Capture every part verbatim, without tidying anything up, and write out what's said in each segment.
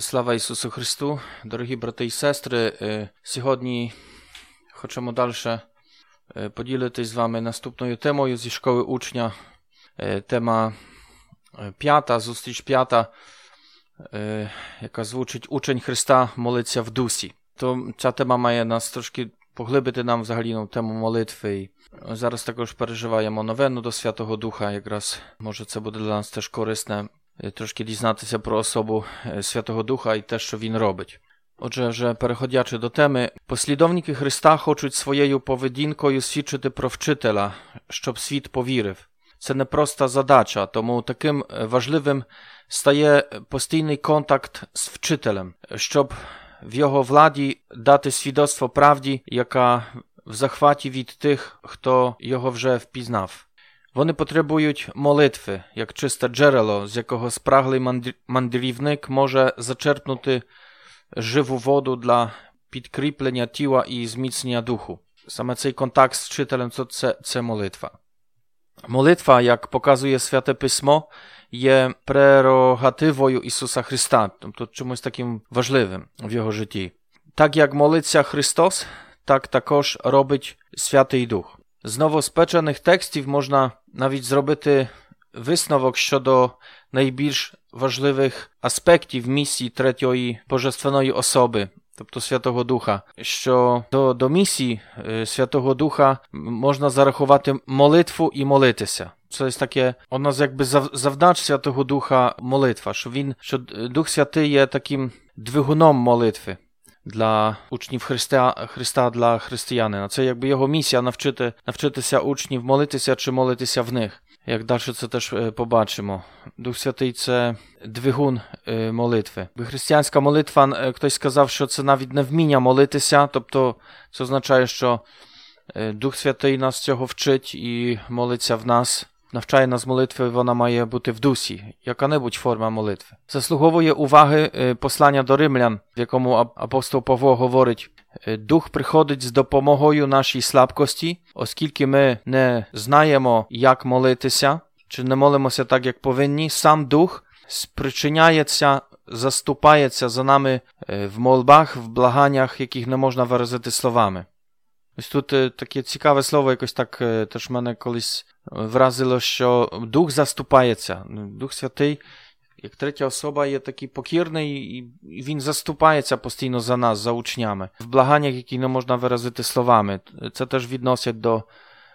Слава Ісусу Христу, дорогі брати і сестри. Сьогодні хочемо далі поділитись з вами наступною темою зі школи учня. Тема п'ята, зустріч п'ята, яка звучить «Учень Христа молиться в дусі». То ця тема має нас трошки поглибити нам взагалі на тему молитви. І зараз також переживаємо новину до Святого Духа, якраз може це буде для нас теж корисне трошки дізнатися про особу Святого Духа і те, що Він робить. Отже, вже переходячи до теми, послідовники Христа хочуть своєю поведінкою свідчити про вчителя, щоб світ повірив. Це непроста задача, тому таким важливим стає постійний контакт з вчителем, щоб в його владі дати свідоцтво правді, яка в захваті від тих, хто його вже впізнав. Вони потребують молитви, як чисте джерело, з якого спраглий мандрівник може зачерпнути живу воду для підкріплення тіла і зміцнення духу. Саме цей контакт з вчителем – це, це молитва. Молитва, як показує Святе Письмо, є прерогативою Ісуса Христа, тобто чимось таким важливим в Його житті. Так як молиться Христос, так також робить Святий Дух. З новоспечених текстів можна навіть зробити висновок щодо найбільш важливих аспектів місії третьої божественної особи, тобто Святого Духа, що до, до місії Святого Духа можна зарахувати молитву і молитися. Це є таке, одна з якби завдач Святого Духа молитва, що він, що Дух Святий є таким двигуном молитви для учнів Христа, Христа для християнина. Це якби його місія навчити, навчитися учнів молитися чи молитися в них. Як далі це теж побачимо. Дух Святий – це двигун молитви. Християнська молитва, хтось сказав, що це навіть не вміння молитися, тобто це означає, що Дух Святий нас цього вчить і молиться в нас. Навчає нас молитви, вона має бути в дусі, яка-небудь форма молитви. Заслуговує уваги послання до Римлян, в якому апостол Павло говорить: «Дух приходить з допомогою нашій слабкості, оскільки ми не знаємо, як молитися, чи не молимося так, як повинні. Сам Дух спричиняється, заступається за нами в молбах, в благаннях, яких не можна виразити словами». Ось тут таке цікаве слово, якось так теж мене колись вразило, що Дух заступається. Дух Святий, як третя особа, є такий покірний, і він заступається постійно за нас, за учнями. В благаннях, які не можна виразити словами. Це теж відносять до,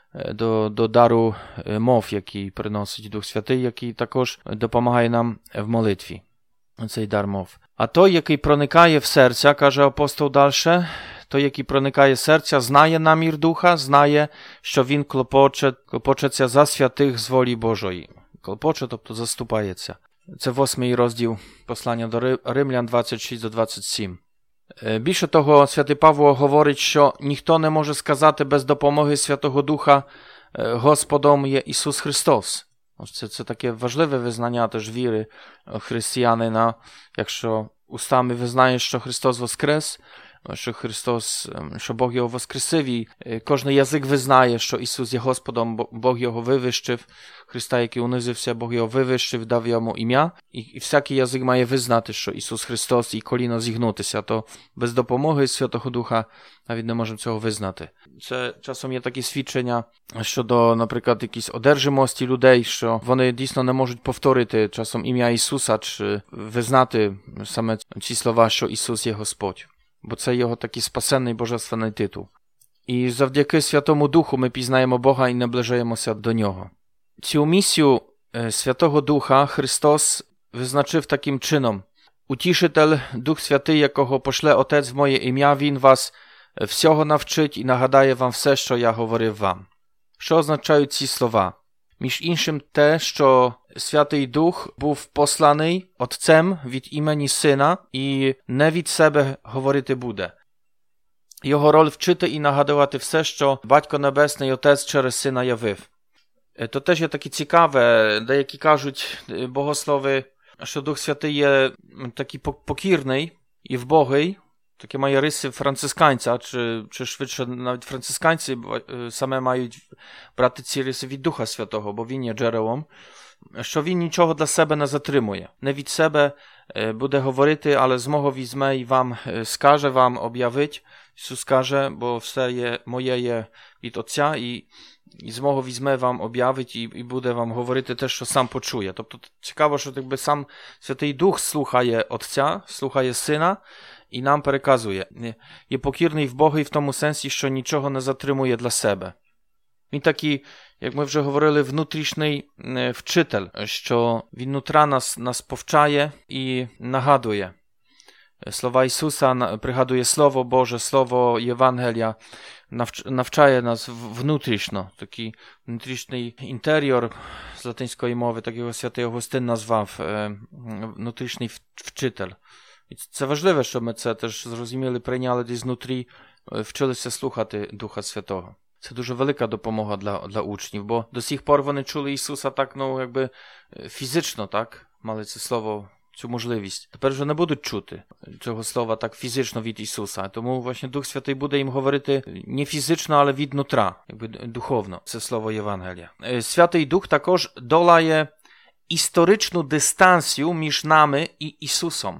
до, до дару мов, який приносить Дух Святий, який також допомагає нам в молитві. Цей дар мов. А той, який проникає в серця, каже апостол далі, той, який проникає в серця, знає намір Духа, знає, що він клопоче, клопочеться за святих з волі Божої. Клопоче, тобто заступається. Це восьмий розділ послання до Римлян двадцять шість до двадцять сім. Більше того, святий Павло говорить, що ніхто не може сказати без допомоги Святого Духа Господом є Ісус Христос. Це, це таке важливе визнання теж віри християнина, якщо устами визнає, що Христос воскрес, що Христос, що Бог його воскресив, і кожен язик визнає, що Ісус є Господом, Бог його вивищив, Христа, який унизився, Бог його вивищив, дав йому ім'я, і, і всякий язик має визнати, що Ісус Христос, і коліно зігнутися, то без допомоги Святого Духа навіть не можемо цього визнати. Це часом є такі свідчення щодо, наприклад, якісь одержимості людей, що вони дійсно не можуть повторити часом ім'я Ісуса, чи визнати саме ці слова, що Ісус є Господь. Бо це його такий спасенний божественний титул. І завдяки Святому Духу ми пізнаємо Бога і наближаємося до Нього. Цю місію Святого Духа Христос визначив таким чином: «Утішитель, Дух Святий, якого пошле Отець в моє ім'я, Він вас всього навчить і нагадає вам все, що я говорив вам». Що означають ці слова? Між іншим те, що Святий Дух був посланий Отцем від імені Сина і не від себе говорити буде. Його роль вчити і нагадувати все, що Батько Небесний Отець через Сина явив. То теж є таке цікаве, деякі кажуть богослови, що Дух Святий є такий покірний і вбогий, таке має риси францисканця, чи, чи швидше навіть францисканці саме мають брати ці риси від Духа Святого, бо він є джерелом що він нічого для себе не затримує. Не від себе буде говорити, але змого візьме і вам скаже, вам об'явить. Ісус каже, бо все є, моє є від Отця, і, і змого візьме, вам об'явить, і, і буде вам говорити те, що сам почує. Тобто цікаво, що якби сам Святий Дух слухає Отця, слухає Сина, і нам переказує. Є покірний в Бога і в тому сенсі, що нічого не затримує для себе. Він такий, як ми вже говорили, внутрішній вчитель, що він нутра нас, нас повчає і нагадує. Слова Ісуса, пригадує Слово Боже, Слово Євангелія, навчає нас внутрішньо. Такий внутрішній інтер'єр з латинської мови, так його Святий Августин назвав, внутрішній вчитель. І це важливо, щоб ми це теж зрозуміли, прийняли десь знутрі, вчилися слухати Духа Святого. Це дуже велика допомога для, для учнів, бо до сих пор вони чули Ісуса так, ну, якби фізично, так, мали це слово, цю можливість. Тепер вже не будуть чути цього слова так фізично від Ісуса. Тому właśnie Дух Святий буде їм говорити не фізично, але від нутра, якби духовно. Це слово Євангелія. Святий Дух також долає історичну дистанцію між нами і Ісусом.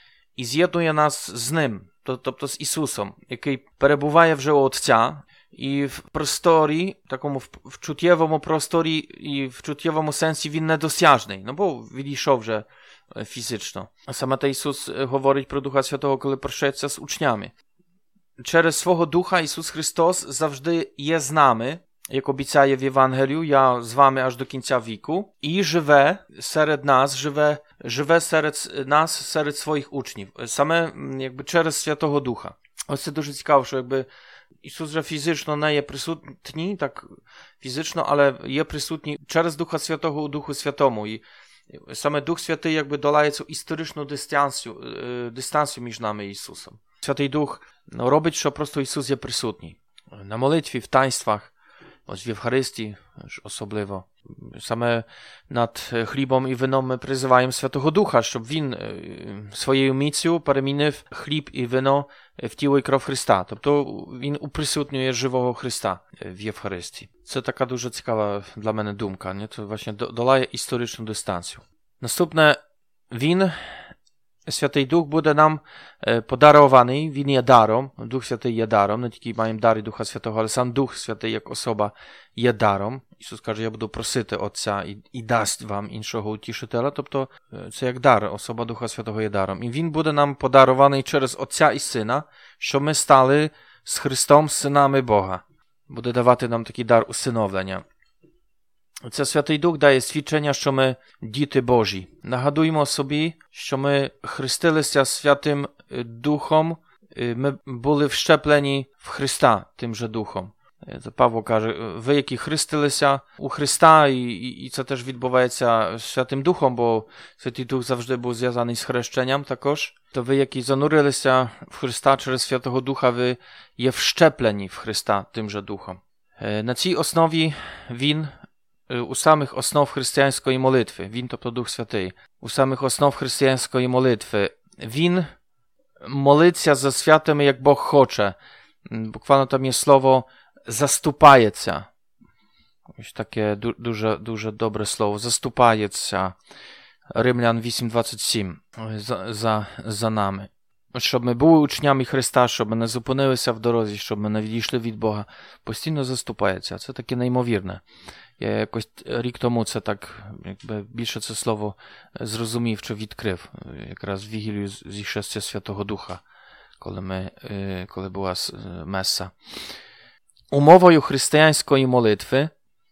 І з'єднує нас з Ним, тобто з Ісусом, який перебуває вже у Отця, і в просторі, такому вчуттєвому просторі і в чуттєвому сенсі він недосяжний, ну бо відійшов вже фізично. А саме те Ісус говорить про Духа Святого, коли прощається з учнями. Через свого Духа Ісус Христос завжди є з нами, як обіцяє в Євангелію, я з вами аж до кінця віку, і живе серед нас, живе, живе серед нас, серед своїх учнів, саме якби через Святого Духа. Ось це дуже цікаво, що якби Ісус вже фізично не є присутній, так фізично, але є присутній через Духа Святого у Духу Святому. І саме Дух Святий якби долає цю історичну дистанцію, дистанцію між нами і Ісусом. Святий Дух ну, робить, що просто Ісус є присутній. На молитві, в таїнствах, ось в Євхаристії особливо. Саме над хлібом і вином ми призиваємо Святого Духа, щоб Він своєю міцю перемінив хліб і вино в тіло і кров Христа. Тобто Він уприсутнює живого Христа в Євхаристії. Це така дуже цікава для мене думка. Не? Це właśnie долає історичну дистанцію. Наступне, Він, Святий Дух, буде нам подарований. Він є даром. Дух Святий є даром. Не тільки маємо дари Духа Святого, але сам Дух Святий як особа є даром. Ісус каже, я буду просити Отця і, і дасть вам іншого утішителя. Тобто це як дар, особа Духа Святого є даром. І Він буде нам подарований через Отця і Сина, щоб ми стали з Христом синами Бога. Буде давати нам такий дар усиновлення. Це Святий Дух дає свідчення, що ми діти Божі. Нагадуємо собі, що ми хрестилися Святим Духом, ми були вщеплені в Христа тим же Духом. Це Павло каже, ви, які хрестилися у Христа, і, і, і це теж відбувається Святим Духом, бо Святий Дух завжди був зв'язаний з хрещенням також, то ви, які занурилися в Христа через Святого Духа, ви є вщеплені в Христа тим же Духом. На цій основі Він у самих основ християнської молитви, Він, тобто Дух Святий, у самих основ християнської молитви, Він молиться за святими, як Бог хоче. Буквально там є слово «заступається». Ось таке дуже, дуже добре слово. «Заступається». Римлян вісім двадцять сім. За, за, за нами. Щоб ми були учнями Христа, щоб ми не зупинилися в дорозі, щоб ми не відійшли від Бога. Постійно заступається. Це таке неймовірне. Я якось рік тому це так, якби більше це слово зрозумів чи відкрив. Якраз в вігілію зійшестя Святого Духа, коли, ми, коли була меса. Умовою християнської молитви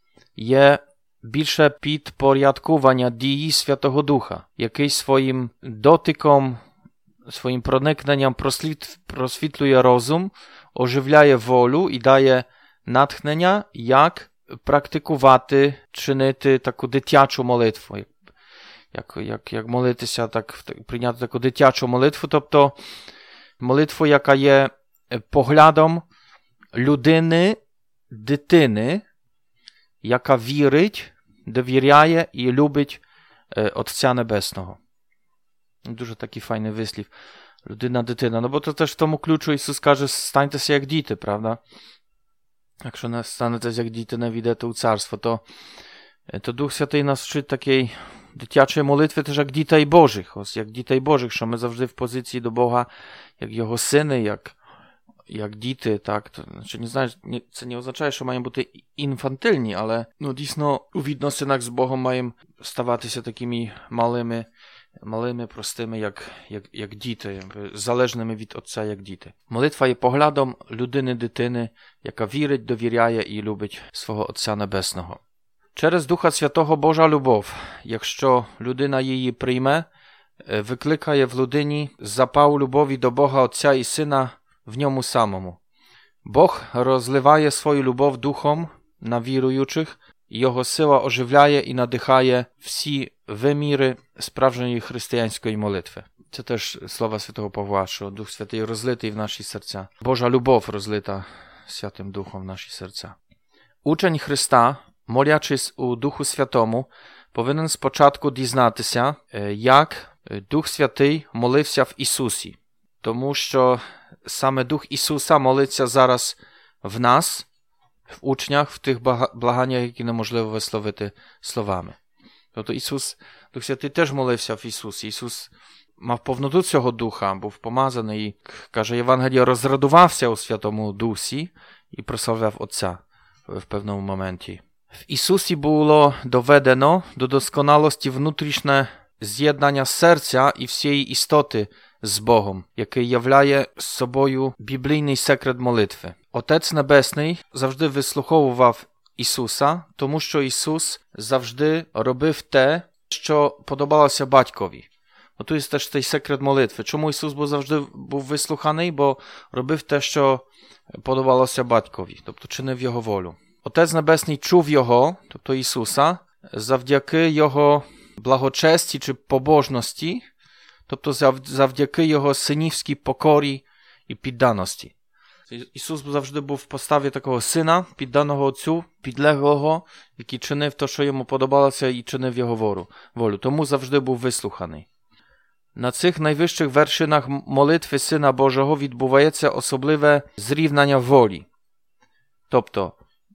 є більше підпорядкування дії Святого Духа, який своїм дотиком, своїм проникненням просвіт, просвітлює розум, оживляє волю і дає натхнення, як практикувати, чинити таку дитячу молитву. Як, як, як молитися, так, прийняти таку дитячу молитву, тобто молитву, яка є поглядом людини, дитини, яка вірить, довіряє і любить Отця Небесного. Дуже такий файний вислів. Людина-дитина. Ну, бо то теж в тому ключу Ісус каже, станьтеся як діти, правда? Якщо не станетеся як діти, не війдете у царство, то то Дух Святий нас вчить такій дитячої молитви теж як дітей Божих. Ось як дітей Божих, що ми завжди в позиції до Бога, як Його сини, як, як діти. Так? То, значить, не знаю, це не означає, що маємо бути інфантильні, але ну, дійсно у відносинах з Богом маємо ставатися такими малими, малими, простими, як, як, як діти, залежними від Отця, як діти. Молитва є поглядом людини-дитини, яка вірить, довіряє і любить свого Отця Небесного. Через Духа Святого Божа любов, якщо людина її прийме, викликає в людині запал любові до Бога Отця і Сина в ньому самому. Бог розливає свою любов духом на віруючих, Його сила оживляє і надихає всі виміри справжньої християнської молитви. Це теж слова Святого Павла, що Дух Святий розлитий в наші серця. Божа любов розлита Святим Духом в наші серця. Учень Христа, молячись у Духу Святому, повинен спочатку дізнатися, як Дух Святий молився в Ісусі. Тому що саме Дух Ісуса молиться зараз в нас, в учнях, в тих благаннях, які неможливо висловити словами. Тобто Ісус, Дух Святий теж молився в Ісусі. Ісус мав повноту цього Духа, був помазаний, і, каже Євангеліє, розрадувався у Святому Дусі і прославляв Отця в певному моменті. В Ісусі було доведено до досконалості внутрішнє з'єднання серця і всієї істоти з Богом, який являє собою біблійний секрет молитви. Отець Небесний завжди вислуховував Ісуса, тому що Ісус завжди робив те, що подобалося батькові. Ото є теж цей секрет молитви. Чому Ісус був завжди був вислуханий? Бо робив те, що подобалося батькові, тобто чинив Його волю. Отець Небесний чув Його, тобто Ісуса, завдяки Його благочесті чи побожності, тобто завдяки Його синівській покорі і підданості. Ісус завжди був в поставі такого сина, підданого Отцю, підлеглого, який чинив те, що йому подобалося, і чинив Його волю. Тому завжди був вислуханий. На цих найвищих вершинах молитви Сина Божого відбувається особливе зрівняння волі. Тобто,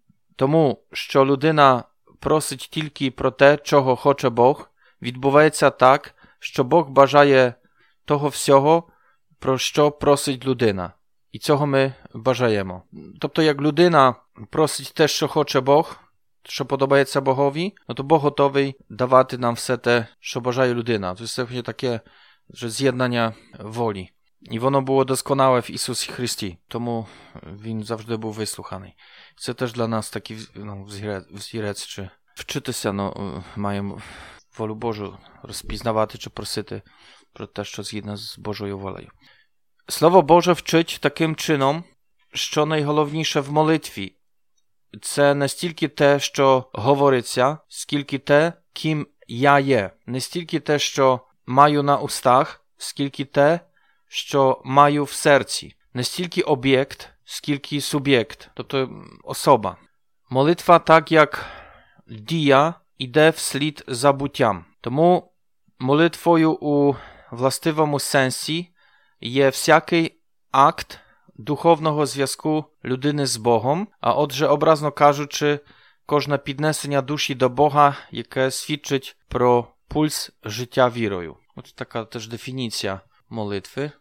тому, що людина просить тільки про те, чого хоче Бог, відбувається так, що Бог бажає того всього, про що просить людина. І цього ми бажаємо. Тобто, як людина просить те, що хоче Бог, що подобається Богові, no то Бог готовий давати нам все те, що бажає людина. To jest таке że zjednania woli. I воно було досконале в Ісусі Христі, тому Він завжди був вислуханий. Це теж для нас такий ну, взірець, чи вчитися, ну, маємо волю Божу розпізнавати чи просити про те, що згідно з Божою волею. Слово Боже вчить таким чином, що найголовніше в молитві – це не стільки те, що говориться, скільки те, ким я є. Не стільки те, що маю на устах, скільки те, що маю в серці. Не стільки об'єкт, скільки суб'єкт, тобто особа. Молитва, так як дія, іде вслід за буттям. Тому молитвою у властивому сенсі є всякий акт духовного зв'язку людини з Богом, а отже, образно кажучи, кожне піднесення душі до Бога, яке свідчить про пульс життя вірою. От така теж дефініція молитви.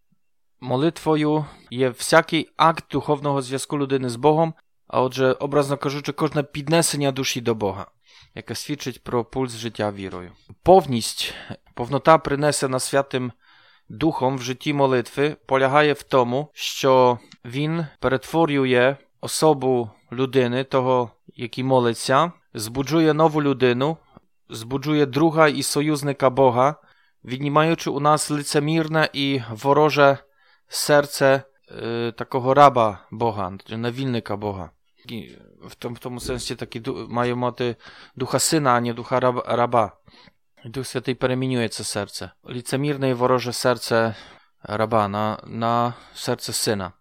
Молитвою є всякий акт духовного зв'язку людини з Богом, а отже, образно кажучи, кожне піднесення душі до Бога, яке свідчить про пульс життя вірою. Повність, повнота принесена Святим Духом в житті молитви полягає в тому, що він перетворює особу людини, того, який молиться, збуджує нову людину, збуджує друга і союзника Бога, віднімаючи у нас лицемірне і вороже серце е, такого раба Бога, навільника Бога. І в тому, в тому сенсі таки має мати духа сина, а не духа раб, раба. Дух Святий перемінює це серце. Лицемірне і вороже серце раба на, на серце сина.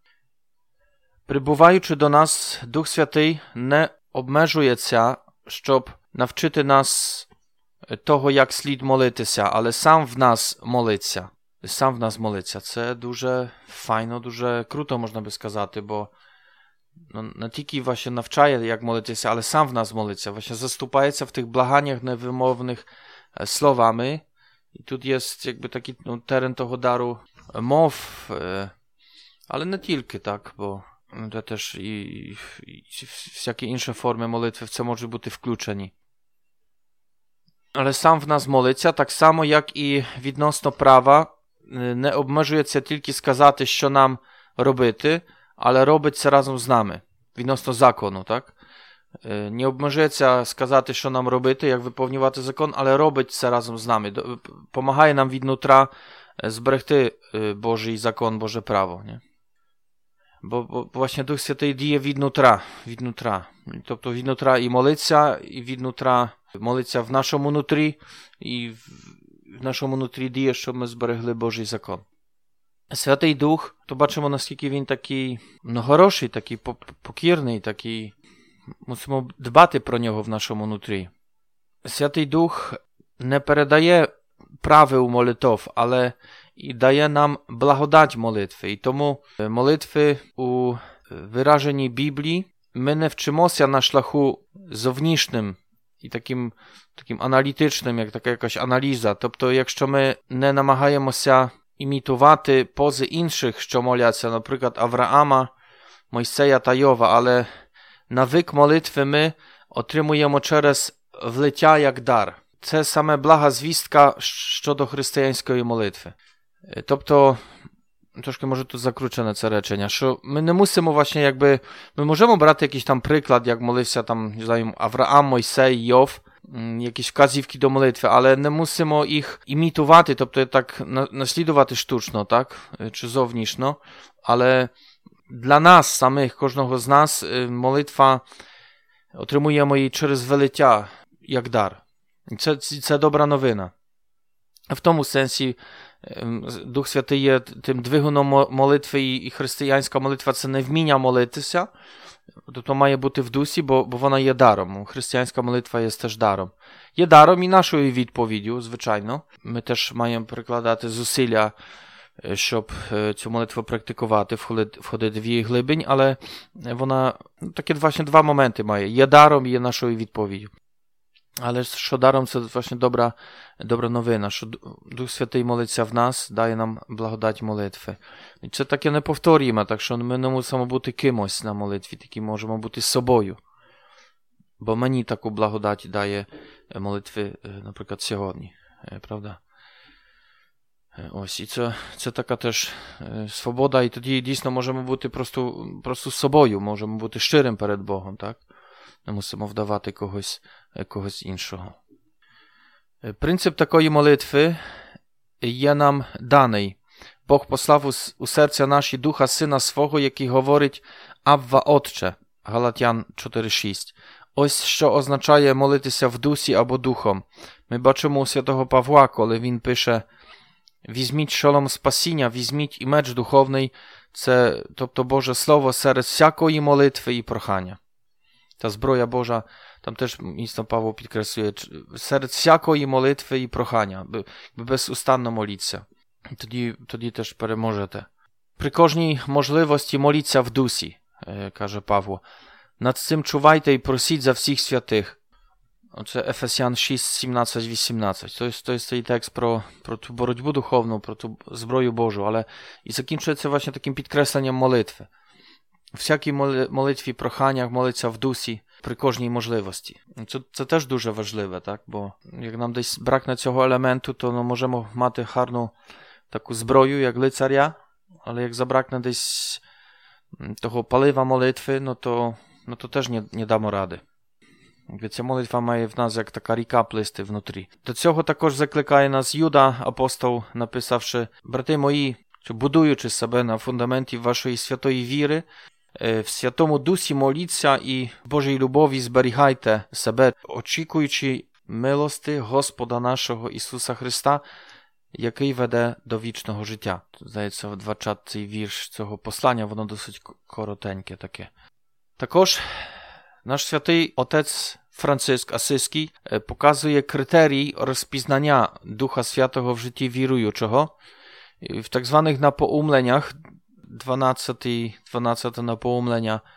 Прибуваючи до нас, Дух Святий не обмежується, щоб навчити нас того, як слід молитися, але сам в нас молиться. Сам в нас молиться. Це дуже файно, дуже круто, можна би сказати, бо no, не тільки właśnie навчає, як молитися, але сам в нас молиться. Właśnie zastупається в тих благаннях невимовних словами. I tu jest jakby taki no, teren tego daru mow, ale nie tylko, tak, bo to też i, i, i wszelkie inne formy modlitwy w co może być wkluczeni. Ale sam w nas молиться, так само, як і відносно права, не обмежується тільки сказати, що нам робити, але робить це разом з нами, відносно закону, так? Не обмежується сказати, що нам робити, як виповнювати закон, але робить це разом з нами. Помагає нам від нутра зберегти Божий закон, Боже право. Не? Бо, бо właśnie Дух Святий діє від нутра, від нутра. Тобто від нутра і молиться, і від нутра молиться в нашому нутрі, і в нашому нутрі діє, щоб ми зберегли Божий закон. Святий Дух, то бачимо, наскільки він такий ну, хороший, такий покірний, такий. Мусимо дбати про нього в нашому нутрі. Святий Дух не передає правил молитв, але і дає нам благодать молитви. І тому молитви у вираженні Біблії ми не вчимося на шляху зовнішнім і таким, таким аналітичним, як така якась аналіза. Тобто, якщо ми не намагаємося імітувати пози інших, що моляться, наприклад, Авраама, Мойсея та Йова, але nawyk молитви ми отримуємо через влиття як дар. Це саме блага звістка щодо християнської молитви. Тобто, трошки може тут закручене це речення, що ми не мусимо właśnie якби, ми можемо брати якийсь там приклад, як молився там, не знаю, Авраам, Мойсей, Йов, якісь вказівки до молитви, але не мусимо їх імітувати, тобто так наслідувати штучно, так, чи зовнішньо, але dla nas samych, każdego z nas, молитва отримуємо її через велиття, як дар. Це, це добра новина. В тому сенсі Дух Святий є тим двигуном молитви, і християнська молитва – це не вміння молитися, тобто має бути в дусі, бо, бо вона є даром. Християнська молитва є теж даром. Є даром і нашою відповіддю, звичайно. Ми теж маємо прикладати зусилля, щоб цю молитву практикувати, входити в її глибинь, але вона такі właśnie два моменти має. Є даром і є нашою відповіддю. Але що даром, це właśnie добра, добра новина, що Дух Святий молиться в нас, дає нам благодать молитви. І це таке неповторюємо, так що ми не мусимо бути кимось на молитві, такі можемо бути собою. Бо мені таку благодать дає молитви, наприклад, сьогодні. Правда? Ось, і це, це така теж свобода, і тоді дійсно можемо бути просто, просто собою, можемо бути щирим перед Богом, так? Не мусимо вдавати когось, когось іншого. Принцип такої молитви є нам даний. Бог послав у, у серця наші Духа Сина Свого, який говорить «Авва, Отче» Галатян чотири шість. Ось що означає молитися в дусі або духом. Ми бачимо у святого Павла, коли він пише «Візьміть шолом спасіння, візьміть і меч духовний», це, тобто Боже Слово, серед всякої молитви і прохання. Та зброя Божа, там теж місто Павло підкреслює, серед всякої молитви і прохання, безустанно моліться. Тоді, тоді теж переможете. При кожній можливості моліться в дусі, каже Павло. Над цим чувайте і просіть за всіх святих. Це Ефесян шість сімнадцять вісімнадцять. To jest, to jest ten tekst pro, pro tu боротьбу духовну, про ту зброю Божу, але і закінчується właśnie таким підкресленням молитви. У всякій молитві, проханнях молиться в дусі при кожній можливості. Це, це теж дуже важливе, так? Бо як нам десь бракне цього елементу, то ну, можемо мати гарну таку зброю, як лицаря, але як забракне десь того палива молитви, no to, no to też nie, nie damy rady. Ця молитва має в нас як така ріка плисти внутрі. До цього також закликає нас Юда, апостол, написавши: «Брати мої, будуючи себе на фундаменті вашої святої віри, в Святому Дусі моліться і в Божій любові зберігайте себе, очікуючи милости Господа нашого Ісуса Христа, який веде до вічного життя». Здається, в двадцятий вірш цього послання, воно досить коротеньке таке. Також наш святий отець Франциск Асизький показує критерій розпізнання Духа Святого в житті віруючого. W tak zwanych napoumleniach, dwanaście, dwanaście napoumlenia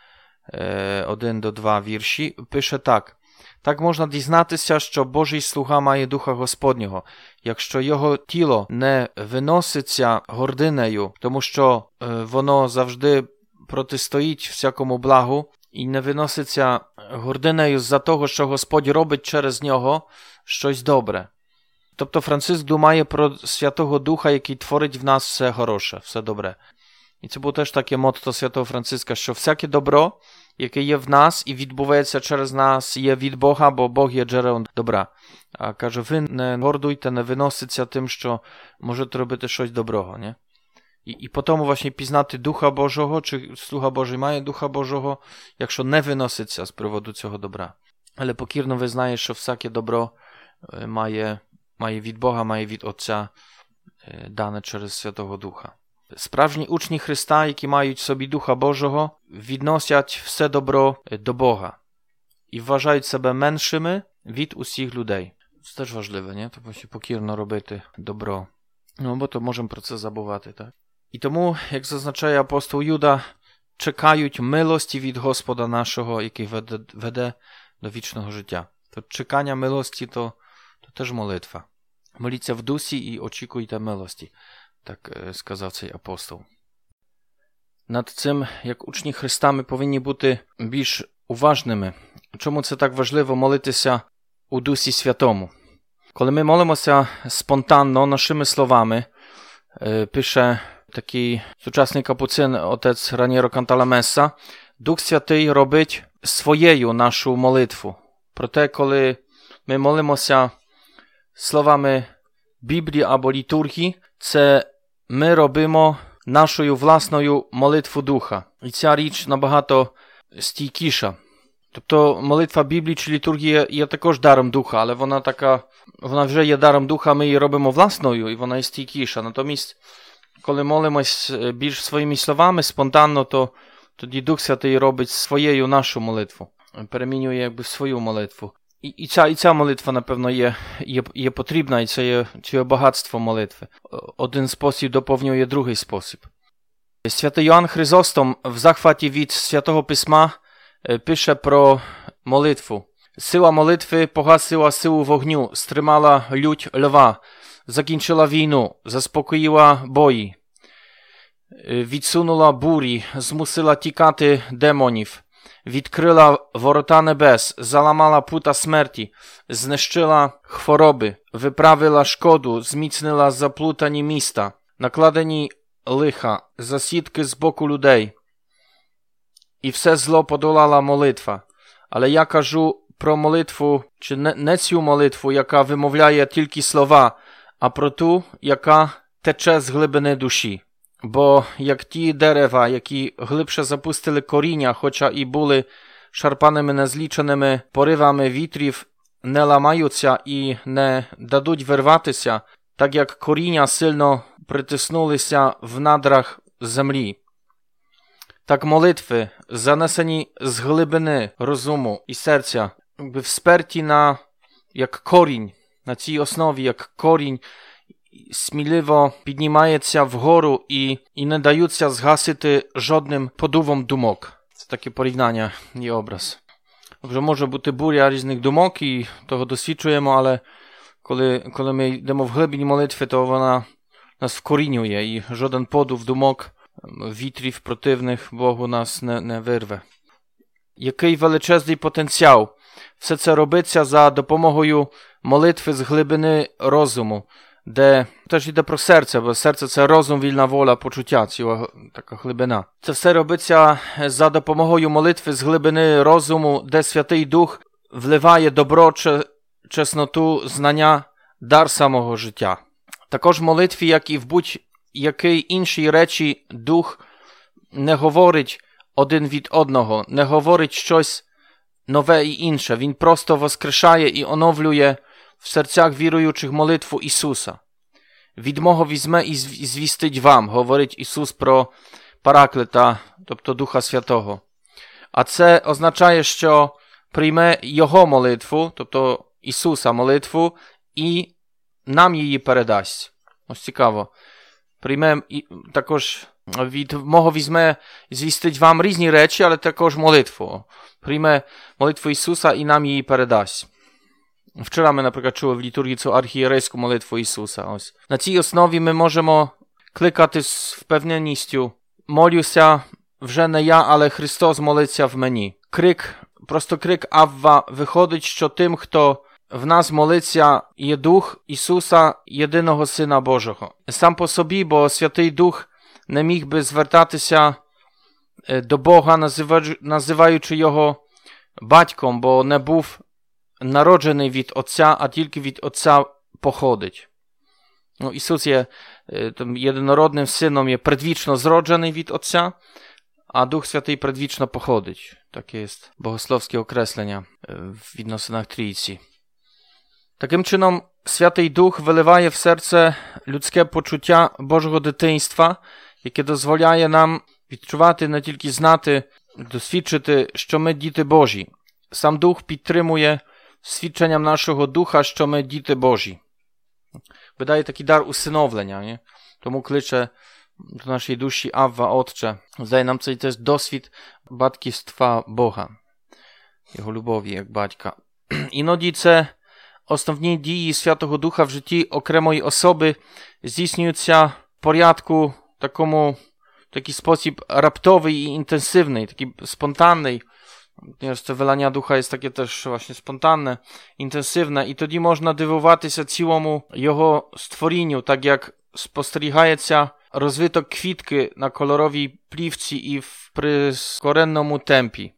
один до два вірші, пише так. Так можна дізнатися, що Божий слуга має Духа Господнього, якщо його тіло не виноситься гординею, тому що воно завжди протистоїть всякому благу, і не виноситься гординею з-за того, що Господь робить через нього щось добре. Тобто Франциск думає про Святого Духа, який творить в нас все хороше, все добре. І це було теж таке мотто Святого Франциска, що всяке добро, яке є в нас і відбувається через нас, є від Бога, бо Бог є джерелом добра. А каже, ви не гордуйте, не виноситься тим, що можете робити щось доброго, nie? І, і потім właśnie пізнати Духа Божого, чи слуга Божий має Духа Божого, якщо не виноситься з приводу цього добра. Але покірно визнає, що всяке добро має, має від Бога, має від Отця, дане через Святого Духа. Справжні учні Христа, які мають в собі Духа Божого, відносять все добро до Бога і вважають себе меншими від усіх людей. Це теж важливе, nie? To właśnie покірно робити добро. No bo to możemy про це забувати, так? І тому, як зазначає апостол Юда, чекають милості від Господа нашого, який веде, веде до вічного життя. То чекання милості to, to теж молитва. Моліться в дусі і очікуйте милості, так сказав цей апостол. Над цим, як учні Христа, ми повинні бути більш уважними. Чому це так важливо молитися у Дусі Святому? Коли ми молимося спонтанно, нашими словами, пише такий сучасний капуцин, отець Raniero Cantalamessa, Дух Святий робить своєю нашу молитву. Проте, коли ми молимося словами Біблії або літургії, це ми робимо нашою власною молитву Духа. І ця річ набагато стійкіша. Тобто молитва Біблії чи літургія є також даром Духа, але вона така, вона вже є даром Духа, ми її робимо власною, і вона є стійкіша. Натомість, коли молимось більш своїми словами, спонтанно, то тоді Дух Святий робить своєю нашу молитву, перемінює якби свою молитву. І, і, ця, і ця молитва, напевно, є, є, є потрібна, і це є, це є багатство молитви. Один спосіб доповнює другий спосіб. Святий Йоанн Хризостом в захваті від Святого Письма пише про молитву. Сила молитви погасила силу вогню, стримала лють льва, закінчила війну, заспокоїла бої, відсунула бурі, змусила тікати демонів, відкрила ворота небес, заламала пута смерті, знищила хвороби, виправила шкоду, зміцнила заплутані міста, накладені лиха, засідки з боку людей. І все зло подолала молитва. Але я кажу про молитву, чи не, не цю молитву, яка вимовляє тільки слова, а про ту, яка тече з глибини душі. Бо як ті дерева, які глибше запустили коріння, хоча і були шарпаними незліченими поривами вітрів, не ламаються і не дадуть вирватися, так як коріння сильно притиснулися в надрах землі. Так молитви, занесені з глибини розуму і серця, якби всперті на, як корінь, на цій основі, як корінь, сміливо піднімається вгору і, і не даються згасити жодним подувом думок. Це таке порівняння і образ. Вже може бути буря різних думок і того досвідчуємо, але коли, коли ми йдемо в глибині молитви, то вона нас вкорінює і жоден подув думок, вітрів противних Богу нас не, не вирве. Який величезний потенціал. Все це робиться за допомогою молитви з глибини розуму, де теж йде про серце, бо серце – це розум, вільна воля, почуття, ціла така глибина. Це все робиться за допомогою молитви з глибини розуму, де Святий Дух вливає добро, чесноту, знання, дар самого життя. Також в молитві, як і в будь-якій іншій речі, Дух не говорить один від одного, не говорить щось нове і інше. Він просто воскрешає і оновлює в серцях віруючих молитву Ісуса. Від мого візьме і звістить вам, говорить Ісус про Параклита, тобто Духа Святого. А це означає, що прийме Його молитву, тобто Ісуса молитву, і нам її передасть. Ось цікаво. приймемо і також від мого візьме звістить вам різні речі, але також молитву. Прийме молитву Ісуса і нам її передасть. Вчора ми, наприклад, чули в літургії цю архієрейську молитву Ісуса. Ось. На цій основі ми можемо кликати з впевненістю: молюся вже не я, але Христос молиться в мені. Крик, просто крик Авва виходить, що тим, хто в нас молиться, є Дух Ісуса, єдиного Сина Божого. Сам по собі, бо Святий Дух не міг би звертатися до Бога, називаючи Його батьком, бо не був народжений від Отця, а тільки від Отця походить. Ну, Ісус є там, єдинородним Сином, є предвічно зроджений від Отця, а Дух Святий предвічно походить. Таке є богословське окреслення в відносинах Трійці. Таким чином, Святий Дух виливає в серце людське почуття Божого дитинства, яке дозволяє нам відчувати, не тільки знати, досвідчити, що ми діти Божі. Сам Дух підтримує свідченням нашого духа, що ми діти Божі. Видає такий дар усиновлення, nie? Тому кличе do naszej duszy Awwa, Otcze. Zdaje nam цей теж досвід батьківства Бога, Його любові як батька. Іноді це основні дії Святого Духа в житті окремої особи здійснюються в порядку такому, в такий спосіб раптовий і інтенсивний, такий спонтанний. Ponieważ te wylania ducha jest takie też właśnie spontанне, інтенсивне, і тоді можна дивуватися цілому його створінню, так як спостерігається розвиток квітки на кольоровій плівці і в прискоренному темпі.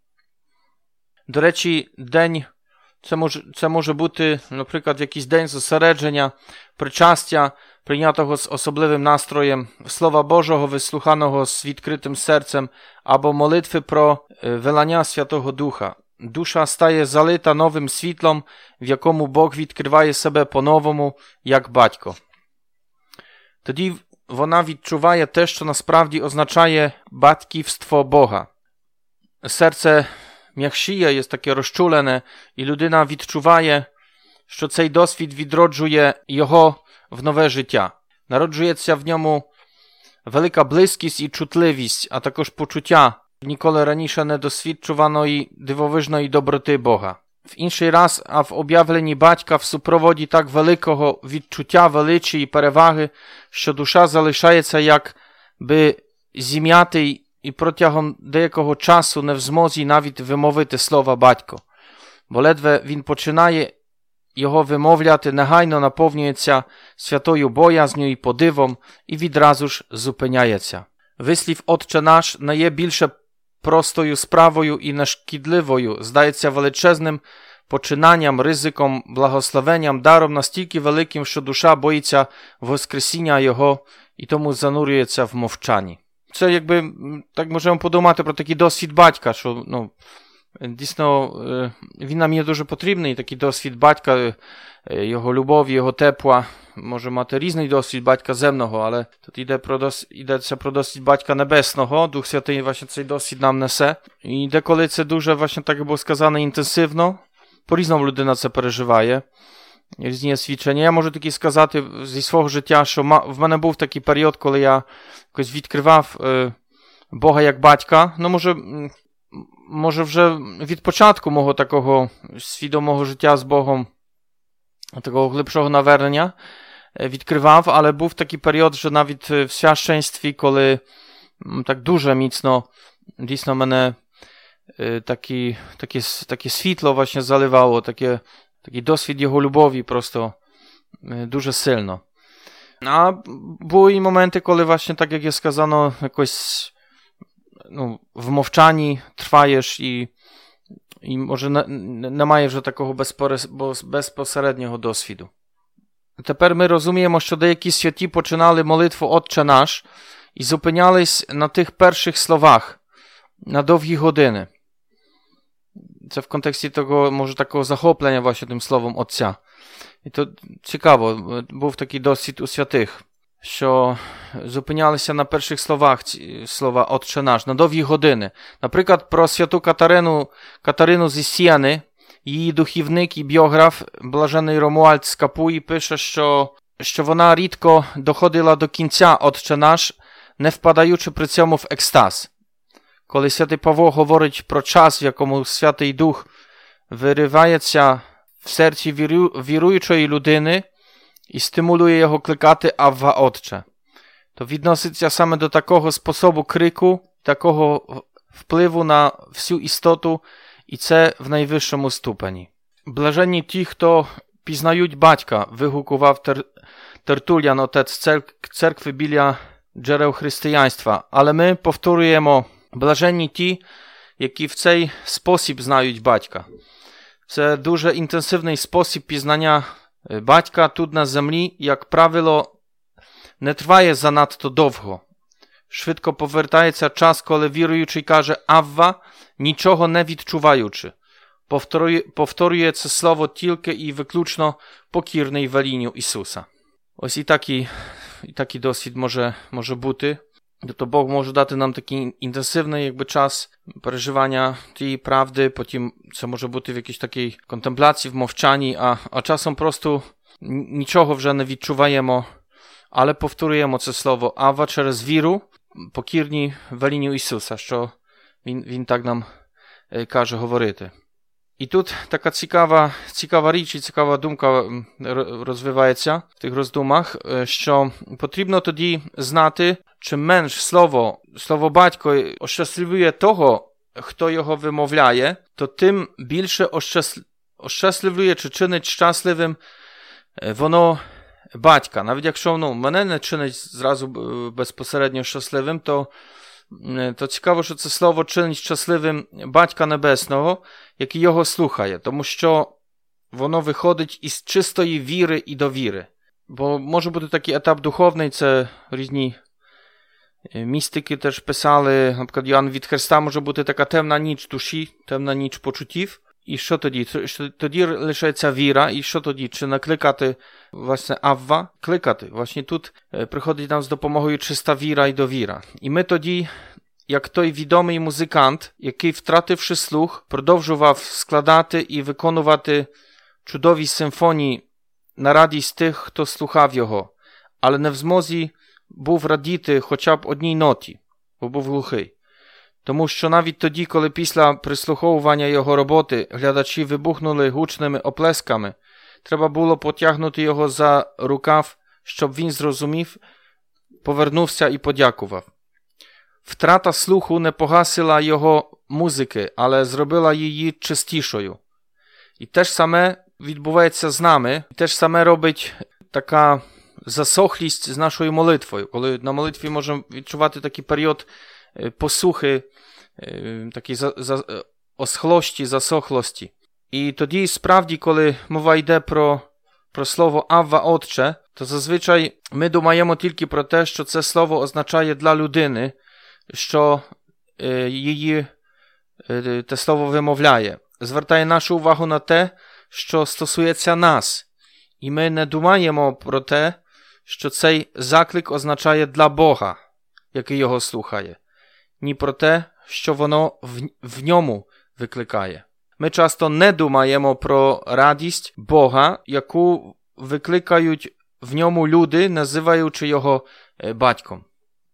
До речі, день, це може, це може бути, наприклад, якийсь день зосередження, причастя, прийнятого з особливим настроєм, Слова Божого, вислуханого з відкритим серцем, або молитви про вилання Святого Духа. Душа стає залита новим світлом, в якому Бог відкриває себе по-новому, як батько. Тоді вона відчуває те, що насправді означає батьківство Бога. Серце м'якшіє, є таке розчулене, і людина відчуває, що цей досвід відроджує його в нове життя. Народжується в ньому велика близькість і чутливість, а також почуття ніколи раніше не досвідчуваної дивовижної доброти Бога. В інший раз, а в об'явленні батька в супроводі так великого відчуття величі і переваги, що душа залишається якби зім'ятий і протягом деякого часу не в змозі навіть вимовити слова «батько». Бо ледве він починає його вимовляти, негайно наповнюється святою боязню і подивом і відразу ж зупиняється. Вислів «Отче наш» не є більше простою справою і нешкідливою, здається величезним починанням, ризиком, благословенням, даром настільки великим, що душа боїться воскресіння його і тому занурюється в мовчанні. Це якби, так можемо подумати про такий досвід батька, що, ну, дійсно, він нам є дуже потрібний, такий досвід батька, його любові, його тепла. Може мати різний досвід батька земного, але тут йде про дос... йдеться про досвід батька небесного. Дух Святий właśnie цей досвід нам несе. І деколи це дуже, właśnie, так як було сказано, інтенсивно. По-різному людина це переживає. Різні свідчення. Я можу таки сказати зі свого життя, що в мене був такий період, коли я якось відкривав е, Бога як батька. Ну, може, може вже від початку мого такого свідомого життя з Богом, такого глибшого навернення відкривав, але був такий період, що навіть в священстві, коли так дуже міцно дійсно мене такі, такі, таке світло właśnie заливало, таке, такий досвід його любові просто дуже сильно. А були і моменти, коли właśnie, так як є сказано, якось, ну, в мовчанні трваєш і І, може, немає вже такого безпосереднього досвіду. Тепер ми розуміємо, що деякі святі починали молитву «Отче наш» і зупинялись на тих перших словах на довгі години. Це в контексті того, може, такого захоплення właśnie тим словом Отця. І то цікаво, був такий досвід у святих, що зупинялися на перших словах слова «Отче наш» на довгі години. Наприклад, про святу Катерину, Катерину зі Сіени, її духівник і біограф Блажений Ромуальд з Капуї пише, що що вона рідко доходила до кінця «Отче наш», не впадаючи при цьому в екстаз. Коли святий Павло говорить про час, в якому Святий Дух виривається в серці віру, віруючої людини і стимулує його кликати «Авва, Отче», то відноситься саме до такого способу крику, такого впливу на всю істоту, і це в найвищому ступені. Блаженні ті, хто пізнають батька, вигукував Тер... Тертуліан, отець церкви біля джерел християнства. Але ми повторюємо, блаженні ті, які в цей спосіб знають батька. Це дуже інтенсивний спосіб пізнання батька тут на землі, як правило, не триває занадто довго. Швидко повертається час, коли віруючий каже «Авва», нічого не відчуваючи. Повторює, повторює це слово тільки і виключно покірний велінню Ісуса. Ось і такий, і такий досвід може, може бути. Тобто Бог може дати нам такий інтенсивний якби, час переживання тієї правди, потім це може бути в якійсь такій контемпляції, в мовчанні, а, а часом просто нічого вже не відчуваємо, але повторюємо це слово «Авва» через віру, покірні велінню Ісуса, що Він, він так нам каже говорити. І тут така цікава, цікава річ і цікава думка розвивається в тих роздумах, що потрібно тоді знати, чим менш слово, слово батько ощасливує того, хто його вимовляє, то тим більше ощасливує чи чинить щасливим воно батька. Навіть якщо ну, мене не чинить зразу безпосередньо щасливим, то то цікаво, що це слово чинить щасливим Батька Небесного, який його слухає, тому що воно виходить із чистої віри і довіри. Бо може бути такий етап духовний, це різні містики теж писали, наприклад, Йоанн від Христа може бути така темна ніч душі, темна ніч почуттів. І що тоді? Тоді лишається віра, і що тоді? Чи накликати, власне, Авва? Кликати. Właśnie тут приходить нам з допомогою чиста віра і довіра. І ми тоді, як той відомий музикант, який, втративши слух, продовжував складати і виконувати чудові симфонії на радість тих, хто слухав його, але не в змозі був радіти хоча б одній ноті, бо був глухий. Тому що навіть тоді, коли після прислуховування його роботи глядачі вибухнули гучними оплесками, треба було потягнути його за рукав, щоб він зрозумів, повернувся і подякував. Втрата слуху не погасила його музики, але зробила її чистішою. І те ж саме відбувається з нами, і те ж саме робить така засохлість з нашою молитвою, коли на молитві можемо відчувати такий період посухи, такій за, за, осхлості, засохлості. І тоді справді, коли мова йде про, про слово «Авва, Отче», то зазвичай ми думаємо тільки про те, що це слово означає для людини, що е, її е, те слово вимовляє. Звертає нашу увагу на те, що стосується нас. І ми не думаємо про те, що цей заклик означає для Бога, який його слухає. Ні про те, що воно в, в ньому викликає. Ми часто не думаємо про радість Бога, яку викликають в ньому люди, називаючи його батьком.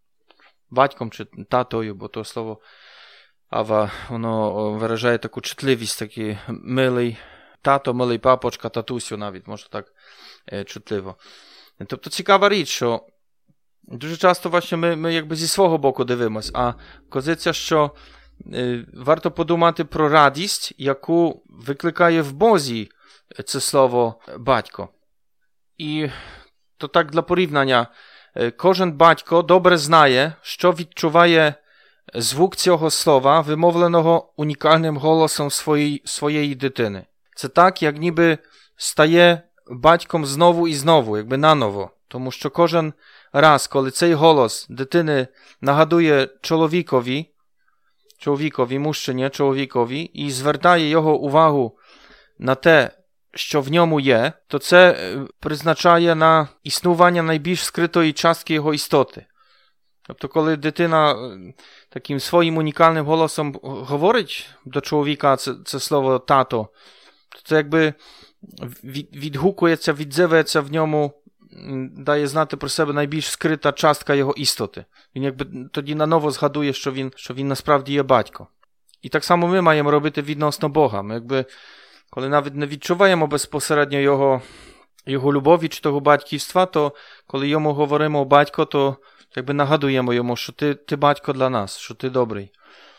Батьком чи татою, бо то слово Ава, воно виражає таку чутливість, такий милий тато, милий папочка, татусю навіть, може так чутливо. Тобто цікава річ, що дуже часто właśnie ми, ми якби зі свого боку дивимось, а позиція, що е, варто подумати про радість, яку викликає в Бозі це слово батько. І то так для порівняння, е, кожен батько добре знає, що відчуває звук цього слова, вимовленого унікальним голосом своєї, своєї дитини. Це так, як ніби стає батьком знову і знову, якби наново. Тому що кожен раз, коли цей голос дитини нагадує чоловікові, чоловікові, мужчині, чоловікові, і звертає його увагу на те, що в ньому є, то це призначає на існування найбільш скритої частки його істоти. Тобто, коли дитина таким своїм унікальним голосом говорить до чоловіка це, це слово «тато», то це якби від, відгукується, відзивається в ньому дає знати про себе найбільш скрита частка його істоти. Він якби тоді наново згадує, що він, що він насправді є батько. І так само ми маємо робити відносно Бога. Ми якби, коли навіть не відчуваємо безпосередньо його, його любові чи того батьківства, то коли йому говоримо батько, то якби нагадуємо йому, що ти, ти батько для нас, що ти добрий.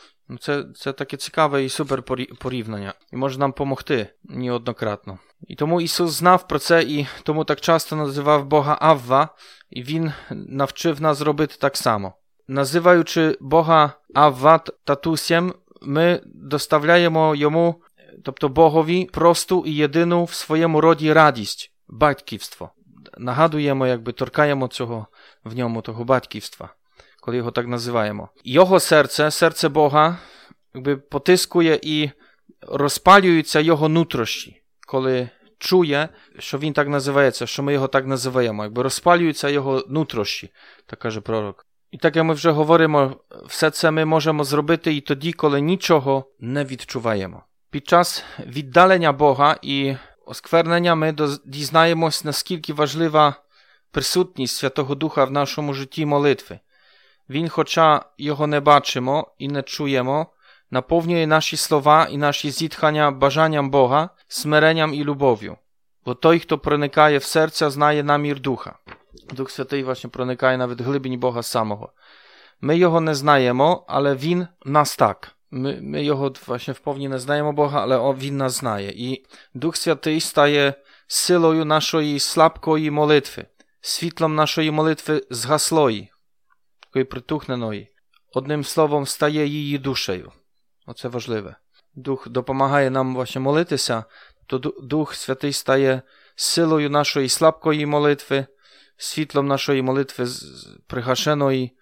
Це, це таке цікаве і супер порівняння. І може нам допомогти неоднократно. І тому Ісус знав про це і тому так часто називав Бога Авва, і Він навчив нас робити так само. Називаючи Бога Авва татусiem, ми доставляємо йому, тобто Богові, просту і єдину в своєму роді радість, батьківство. Нагадуємо, якби торкаємо цього в ньому, того батьківства, коли його так називаємо. Його серце, серце Бога, якби потискує і розпалюються його нутрощі, коли чує, що він так називається, що ми його так називаємо, якби розпалюються його нутрощі, так каже пророк. І так як ми вже говоримо, все це ми можемо зробити і тоді, коли нічого не відчуваємо. Під час віддалення Бога і осквернення ми дізнаємось, наскільки важлива присутність Святого Духа в нашому житті молитви. Він, хоча його не бачимо і не чуємо, наповнює наші слова і наші зітхання бажанням Бога, смиренням і любов'ю. Бо той, хто проникає в серця, знає намір Духа. Дуch Святий właśnie проникає навіть глибінь Бога самого. Ми його не знаємо, але Він нас так. Ми, my його właśnie w powni nie znajemy Boga, ale on Він нас знає. І Дух Святий стає силою нашої слабкої молитви, світлом нашої молитви згаслої, такої притухненої. Одним словом, стає її душею. Оце важливе. Дух допомагає нам właśnie молитися, то Дух Святий стає силою нашої слабкої молитви, світлом нашої молитви пригашеної,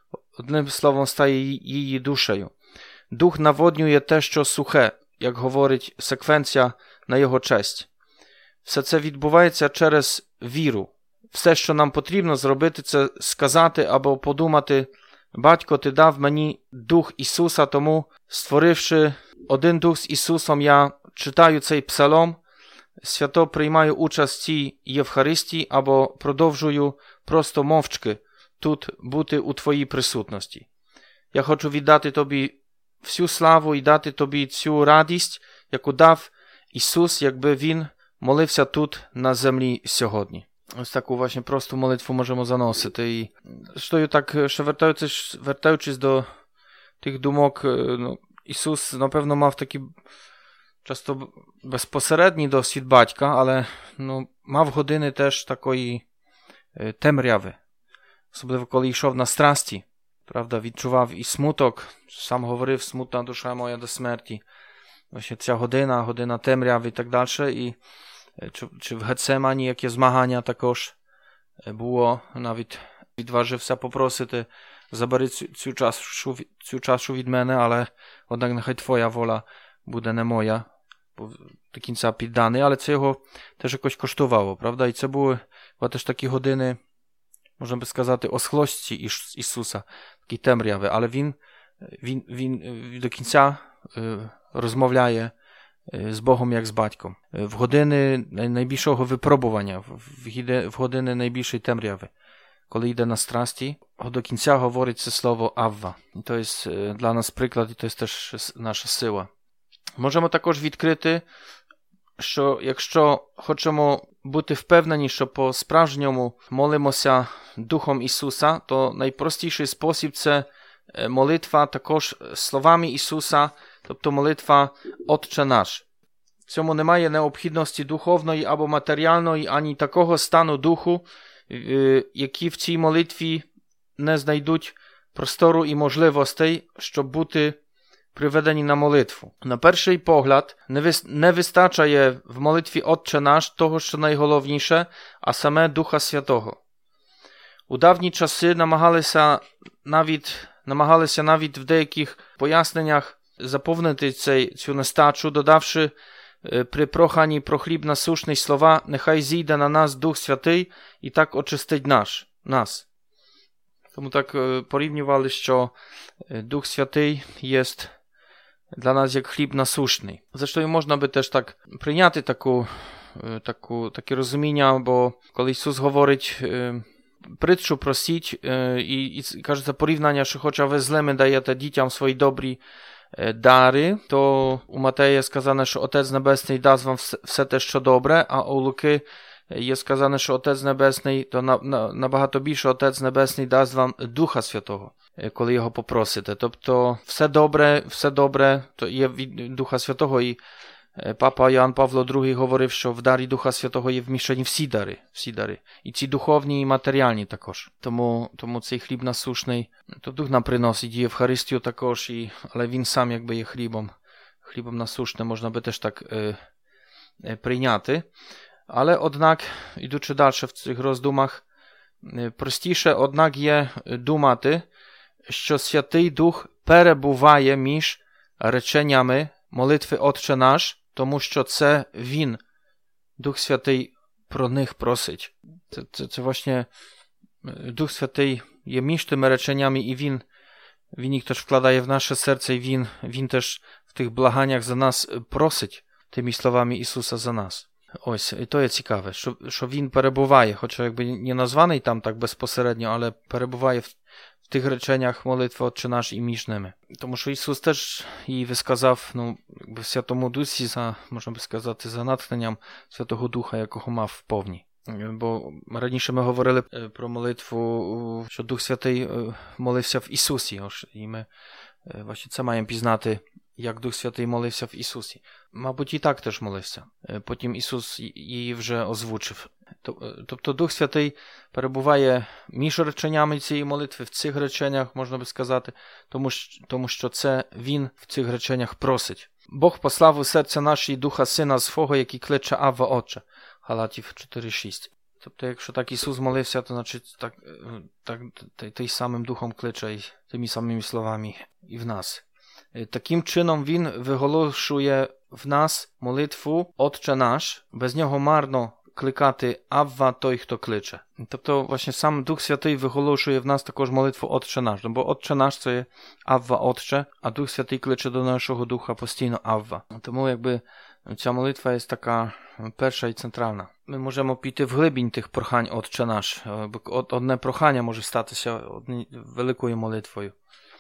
одним словом, стає її душею. Дух наводнює те, що сухе, як говорить секвенція на його честь. Все це відбувається через віру. Все, що нам потрібно зробити, це сказати або подумати: «Батько, ти дав мені Дух Ісуса, тому, створивши один Дух з Ісусом, я читаю цей псалом, свято приймаю участь в цій Євхаристії або продовжую просто мовчки тут бути у Твоїй присутності. Я хочу віддати Тобі всю славу і дати Тобі цю радість, яку дав Ісус, якби Він молився тут на землі сьогодні». Ось таку właśnie просту молитву можемо заносити. І що так, ще вертаючись, вертаючись до тих думок, ну, Ісус, напевно, мав такий часто безпосередній досвід батька, але ну, мав години теж такої темряви. Особливо, коли йшов на страсті. Правда, відчував і смуток. Сам говорив: «Смутна душа моя до смерті». Ось ця година, година темряви і так далі. І чи, чи в Гецемані, яке змагання також було, навіть відважився попросити: «Забери цю, цю, чашу, цю чашу від мене, але однак нехай Твоя воля буде не моя». Був до кінця підданий, але це його теж якось коштувало, правда? І це були теж такі години, можна би сказати, ослості Ісуса, такі темряви, але Він, він, він до кінця розмовляє з Богом як з батьком. В години найбільшого випробування, в години найбільшої темряви, коли йде на страсті, до кінця говорить це слово «Авва». І to jest dla nas приклад, і to jest теж наша сила. Можемо також відкрити, що якщо хочемо бути впевнені, що по-справжньому молимося Духом Ісуса, то найпростіший спосіб – це молитва також словами Ісуса, тобто молитва «Отче наш». В цьому немає необхідності духовної або матеріальної, ані такого стану духу, які в цій молитві не знайдуть простору і можливостей, щоб бути приведені на молитву. На перший погляд, не вистачає в молитві «Отче наш» того, що найголовніше, а саме Духа Святого. У давні часи намагалися навіть, намагалися навіть в деяких поясненнях заповнити цей, цю нестачу, додавши при проханні про хліб насущний слова «Нехай зійде на нас Дух Святий і так очистить наш, нас». Тому так порівнювали, що Дух Святий jest dla nas jak chleb nasłuszny. Zresztą można by też tak przyjąć taką таку, таке розуміння, бо коли Ісус говорить притчу про сіть і, і каже це порівняння, що хоча ви злими даєте дітям свої добрі дари, то у Матея сказано, що Отець Небесний дасть вам все, все те, що добре, а у Луки є сказано, що Отець Небесний, то на, на, набагато більше Отець Небесний дасть вам Духа Святого, коли його попросите. Тобто все добре, все добре, то є від Духа Святого. І папа Ян Павло другий говорив, що в дарі Духа Святого є вміщені всі дари, всі дари. І ці духовні, і матеріальні також. Тому, тому цей хліб насушний, то Дух нам приносить і Євхаристію також, і, але він сам якби є хлібом. Хлібом насушним можна би теж так е, е, прийняти. Але однак, ідучи далі в цих роздумах, простіше, однак є думати, що Святий Дух перебуває між реченнями молитви «Отче наш», тому що це Він, Дух Святий, про них просить. Це, це, це właśnie Дух Святий є між тими реченнями і Він, Він їх теж вкладає в наше серце і Він, Він теж в тих благаннях за нас просить тими словами Ісуса за нас. Ось, і то є цікаве, що, що Він перебуває, хоча якби не названий там так безпосередньо, але перебуває в, в тих реченнях молитви «Отче наш» і між ними. Тому що Ісус теж їй висказав, ну, якби в Святому Дусі, за, можна би сказати, за натхненням Святого Духа, якого мав вповні. Бо раніше ми говорили про молитву, що Дух Святий молився в Ісусі, і ми власне це маємо пізнати, як Дух Святий молився в Ісусі. Мабуть, і так теж молився. Потім Ісус її вже озвучив. Тобто Дух Святий перебуває між реченнями цієї молитви, в цих реченнях, можна би сказати, тому що, тому що це Він в цих реченнях просить. Бог послав у серце наше Духа Сина свого, який кличе Авва Отче. Галатів чотири шість. Тобто, якщо так Ісус молився, то значить так, так, той самим Духом кличе і тими самими словами і в нас. Таким чином Він виголошує в нас молитву «Отче наш», без нього марно кликати «Авва» той, хто кличе. Тобто, власне, сам Дух Святий виголошує в нас також молитву «Отче наш», бо «Отче наш» – це є «Авва Отче», а Дух Святий кличе до нашого Духа постійно «Авва». Тому, якби, ця молитва є така перша і центральна. Ми можемо піти в глибінь тих прохань «Отче наш», бо одне прохання може статися великою молитвою.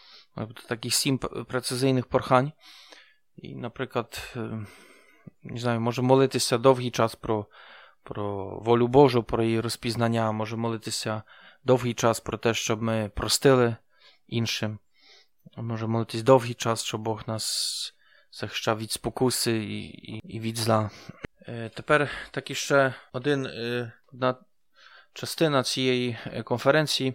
Таких сім прецизійних прохань. І, наприклад, не знаю, може молитися довгий час про, про волю Божу, про її розпізнання, може молитися довгий час про те, щоб ми простили іншим. Може молитись довгий час, щоб Бог нас захищав від спокуси і, і, і від зла. Е, тепер так іще один, е, одна частина цієї конференції,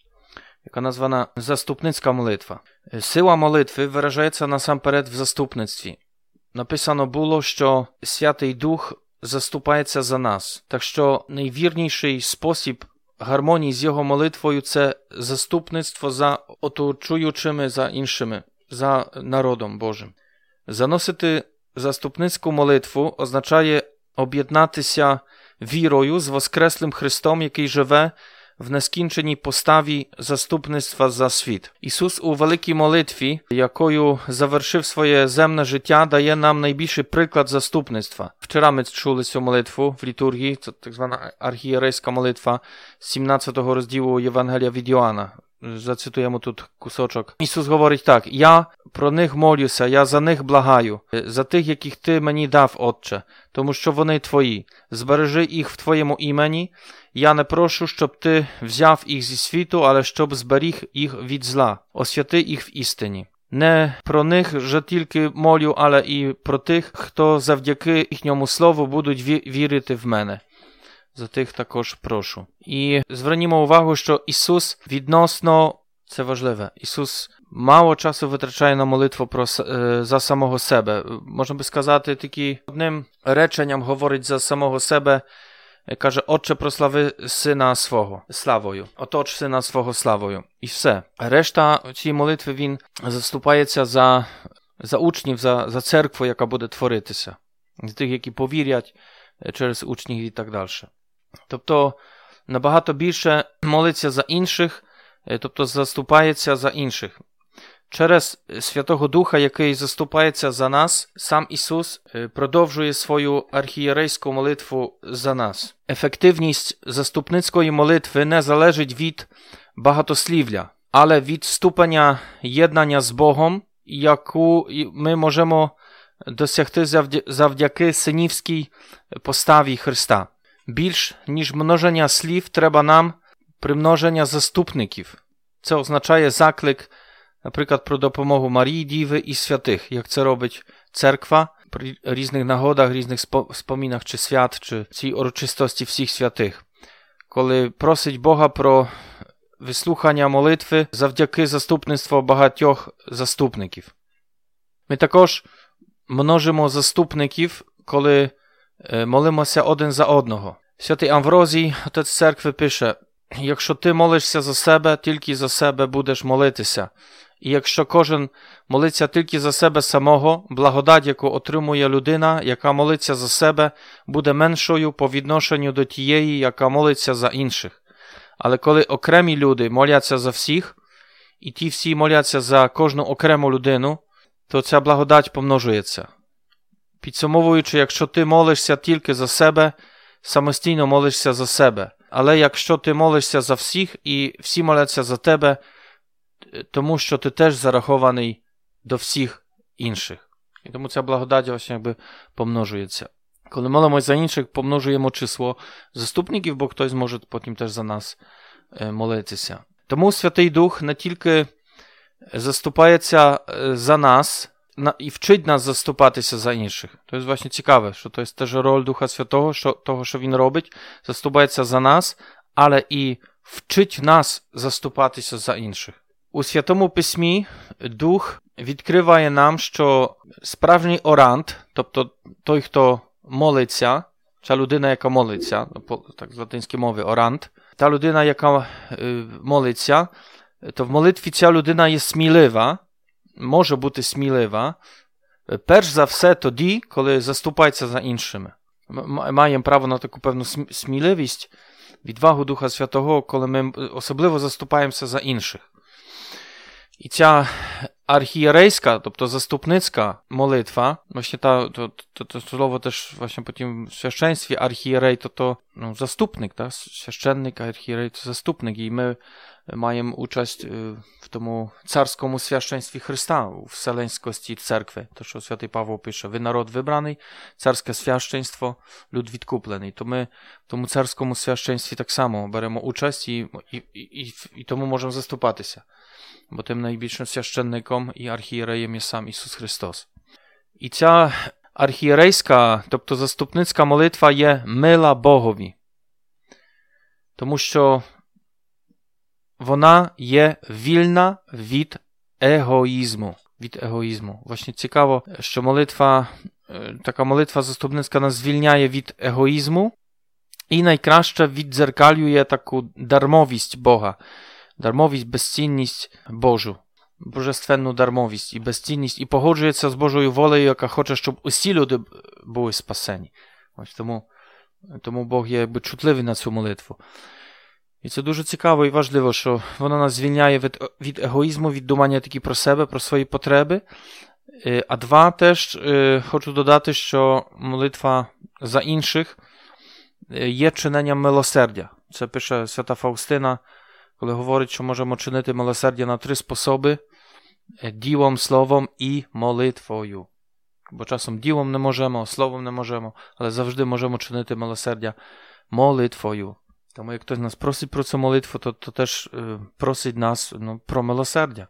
яка названа «Заступницька молитва». Сила молитви виражається насамперед в заступництві. Написано було, що Святий Дух заступається за нас. Так що найвірніший спосіб гармонії з його молитвою – це заступництво за оточуючими, за іншими, за народом Божим. Заносити заступницьку молитву означає об'єднатися вірою з воскреслим Христом, який живе в нескінченій поставі заступництва за світ. Ісус у великій молитві, якою завершив своє земне життя, дає нам найбільший приклад заступництва. Вчора ми чули цю молитву в літургії, це так звана архієрейська молитва сімнадцятого розділу Євангелія від Йоанна. Зацитуємо тут кусочок. Ісус говорить так: «Я про них молюся, я за них благаю, за тих, яких Ти мені дав, Отче, тому що вони Твої. Збережи їх в Твоєму імені. Я не прошу, щоб Ти взяв їх зі світу, але щоб зберіг їх від зла. Освяти їх в істині. Не про них же тільки молю, але і про тих, хто завдяки їхньому слову будуть вірити в мене. За тих також прошу». І звернімо увагу, що Ісус відносно, це важливе, Ісус мало часу витрачає на молитву про, за самого себе. Можна би сказати, тільки одним реченням говорить за самого себе, каже: «Отче, прослави Сина свого славою, оточ Сина свого славою». І все. Решта цієї молитви він заступається за, за учнів, за, за церкву, яка буде творитися. За тих, які повірять через учнів і так далі. Тобто набагато більше молиться за інших, тобто заступається за інших. Через Святого Духа, який заступається за нас, сам Ісус продовжує свою архієрейську молитву за нас. Ефективність заступницької молитви не залежить від багатослів'я, але від ступеня єднання з Богом, яку ми можемо досягти завдяки синівській поставі Христа. Більш ніж множення слів, треба нам примноження заступників. Це означає заклик, наприклад, про допомогу Марії Діви і святих, як це робить церква при різних нагодах, різних спомінах чи свят, чи цій урочистості всіх святих. Коли просить Бога про вислухання молитви завдяки заступництву багатьох заступників. Ми також множимо заступників, коли молимося один за одного. Святий Амврозій, отець церкви, пише: якщо ти молишся за себе, тільки за себе будеш молитися. І якщо кожен молиться тільки за себе самого, благодать, яку отримує людина, яка молиться за себе, буде меншою по відношенню до тієї, яка молиться за інших. Але коли окремі люди моляться за всіх, і ті всі моляться за кожну окрему людину, то ця благодать помножується. Підсумовуючи, якщо ти молишся тільки за себе, самостійно молишся за себе. Але якщо ти молишся за всіх і всі моляться за тебе, тому що ти теж зарахований до всіх інших. І тому ця благодать ось якби помножується. Коли молимось за інших, помножуємо число заступників, бо хтось може потім теж за нас молитися. Тому Святий Дух не тільки заступається за нас і вчить нас заступатися за інших. To jest właśnie ciekawe, że to jest też rol Ducha Świętego, що, того, що Він робить, заступається за нас, але і вчить нас заступатися за інших. У Святому Письмі Дух відкриває нам, що справжній орант, тобто той, хто молиться, ця людина, яка молиться, так з латинської мови орант, та людина, яка молиться, то в молитві ця людина є смілива, може бути смілива, перш за все тоді, коли заступається за іншими. Маємо право на таку певну сміливість, відвагу Духа Святого, коли ми особливо заступаємося за інших. І ця архієрейська, тобто заступницька молитва, właśnie ta, to, to, to słowo też właśnie po tym w święczeństwie archierej to to no, zastupnik, tak? Święcennik, archierej to zastupnik i my mamy uczest w tomu carskomu święczeństwie Chrysta, w wseleńskości cerkwy. To, co święty Paweł pisze, wy naród wybrany, carskie święczeństwo, lud відкуплений. To my w tomu carskomu święczeństwie tak samo беремо uczest i, i, i, i tomu możemy zastupatися. Bo tym najbliższym święcennikom i archierejem jest sam Ісус Христос. І ця архієрейська, тобто заступницька молитва є мила Богові. Тому що вона є вільна від егоїзму. Від егоїзму. Właśnie цікаво, що молитва, така молитва заступницька нас звільняє від егоїзму і найкраще віддзеркалює таку дармовість Бога. Darmowiść, bezcінність Божу, божественну дармовість і безцінність, і погоджується з Божою волею, яка хоче, щоб усі люди були спасені. Ось тому, тому Бог є якби чутливий на цю молитву. І це дуже цікаво і важливо, що вона нас звільняє від, від егоїзму, від думання тільки про себе, про свої потреби. А два, теж хочу додати, що молитва за інших є чиненням милосердя. Це пише свята Фаустина, коли говорить, що можемо чинити милосердя на три способи – ділом, словом і молитвою. Бо часом ділом не можемо, словом не можемо, але завжди можемо чинити милосердя молитвою. Тому як хтось нас просить про цю молитву, то, то теж е, просить нас ну, про милосердя.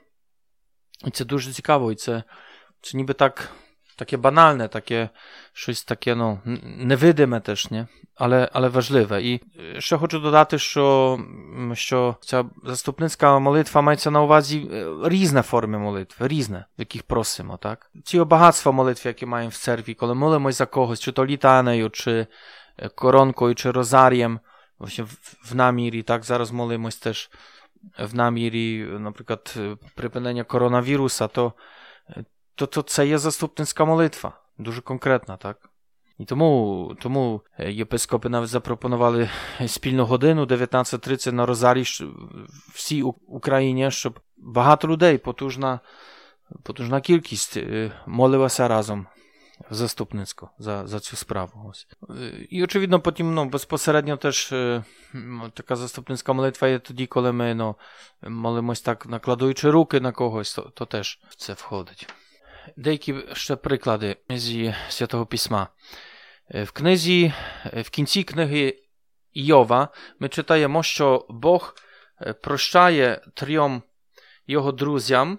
І це дуже цікаво, і це, це ніби так, таке банальне, таке щось таке, ну, невидиме теж, не? Але, але важливе. І ще хочу додати, що, що ця заступницька молитва мається на увазі різні форми молитви, різні, в яких просимо, так? Ці багатства молитви, які маємо в церкві, коли молимось за когось, чи то літанею, чи коронкою, чи розарієм, właśnie w namірі, так, зараз молимось теж в намірі, наприклад, припинення коронавіруса, то, то, то це є заступницька молитва, дуже конкретна, так? І тому, тому єпископи навіть запропонували спільну годину дев'ятнадцята тридцять на Розарій всій Україні, щоб багато людей, потужна, потужна кількість молилася разом заступницько за, за цю справу. Ось. І, очевидно, потім ну, безпосередньо теж ну, така заступницька молитва є тоді, коли ми ну, молимось так, накладуючи руки на когось, то, то теж в це входить. Деякі ще приклади зі Святого Письма. В книзі, в кінці книги Йова ми читаємо, що Бог прощає трьом його друзям,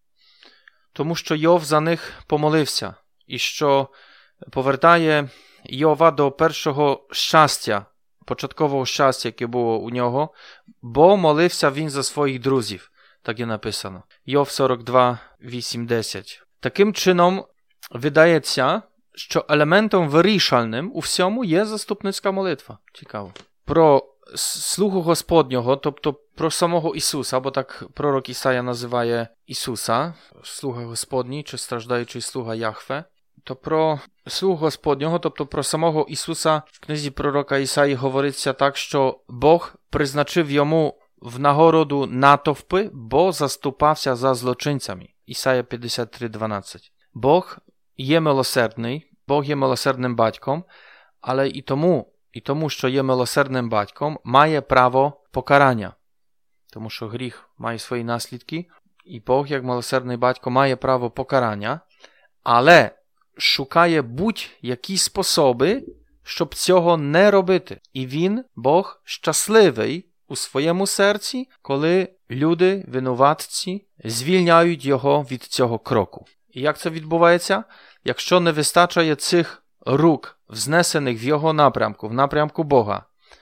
тому що Йов за них помолився. І що повертає Йова до першого щастя, початкового щастя, яке було у нього, бо молився він за своїх друзів. Так є написано. Йов сорок два, вісім, десять. Таким чином, видається, що елементом вирішальним у всьому є заступницька молитва. Цікаво. Про слугу Господнього, тобто про самого Ісуса, бо так пророк Ісая називає Ісуса, слуга Господній, чи страждаючий слуга Яхве, то про слугу Господнього, тобто про самого Ісуса в книзі пророка Ісаї говориться так, що Бог призначив йому в нагороду натовпи, бо заступався за злочинцями. Ісая п'ятдесят три, дванадцять. Бог є милосердний, Бог є милосердним батьком, але і тому, і тому, що є милосердним батьком, має право покарання. Тому що гріх має свої наслідки, і Бог, як милосердний батько, має право покарання, але шукає будь-які способи, щоб цього не робити. І він, Бог, щасливий у своєму серці, коли люди, винуватці, звільняють його від цього кроку. І як це відбувається? Якщо не вистачає цих рук, взнесених в його напрямку, в напрямку Бога,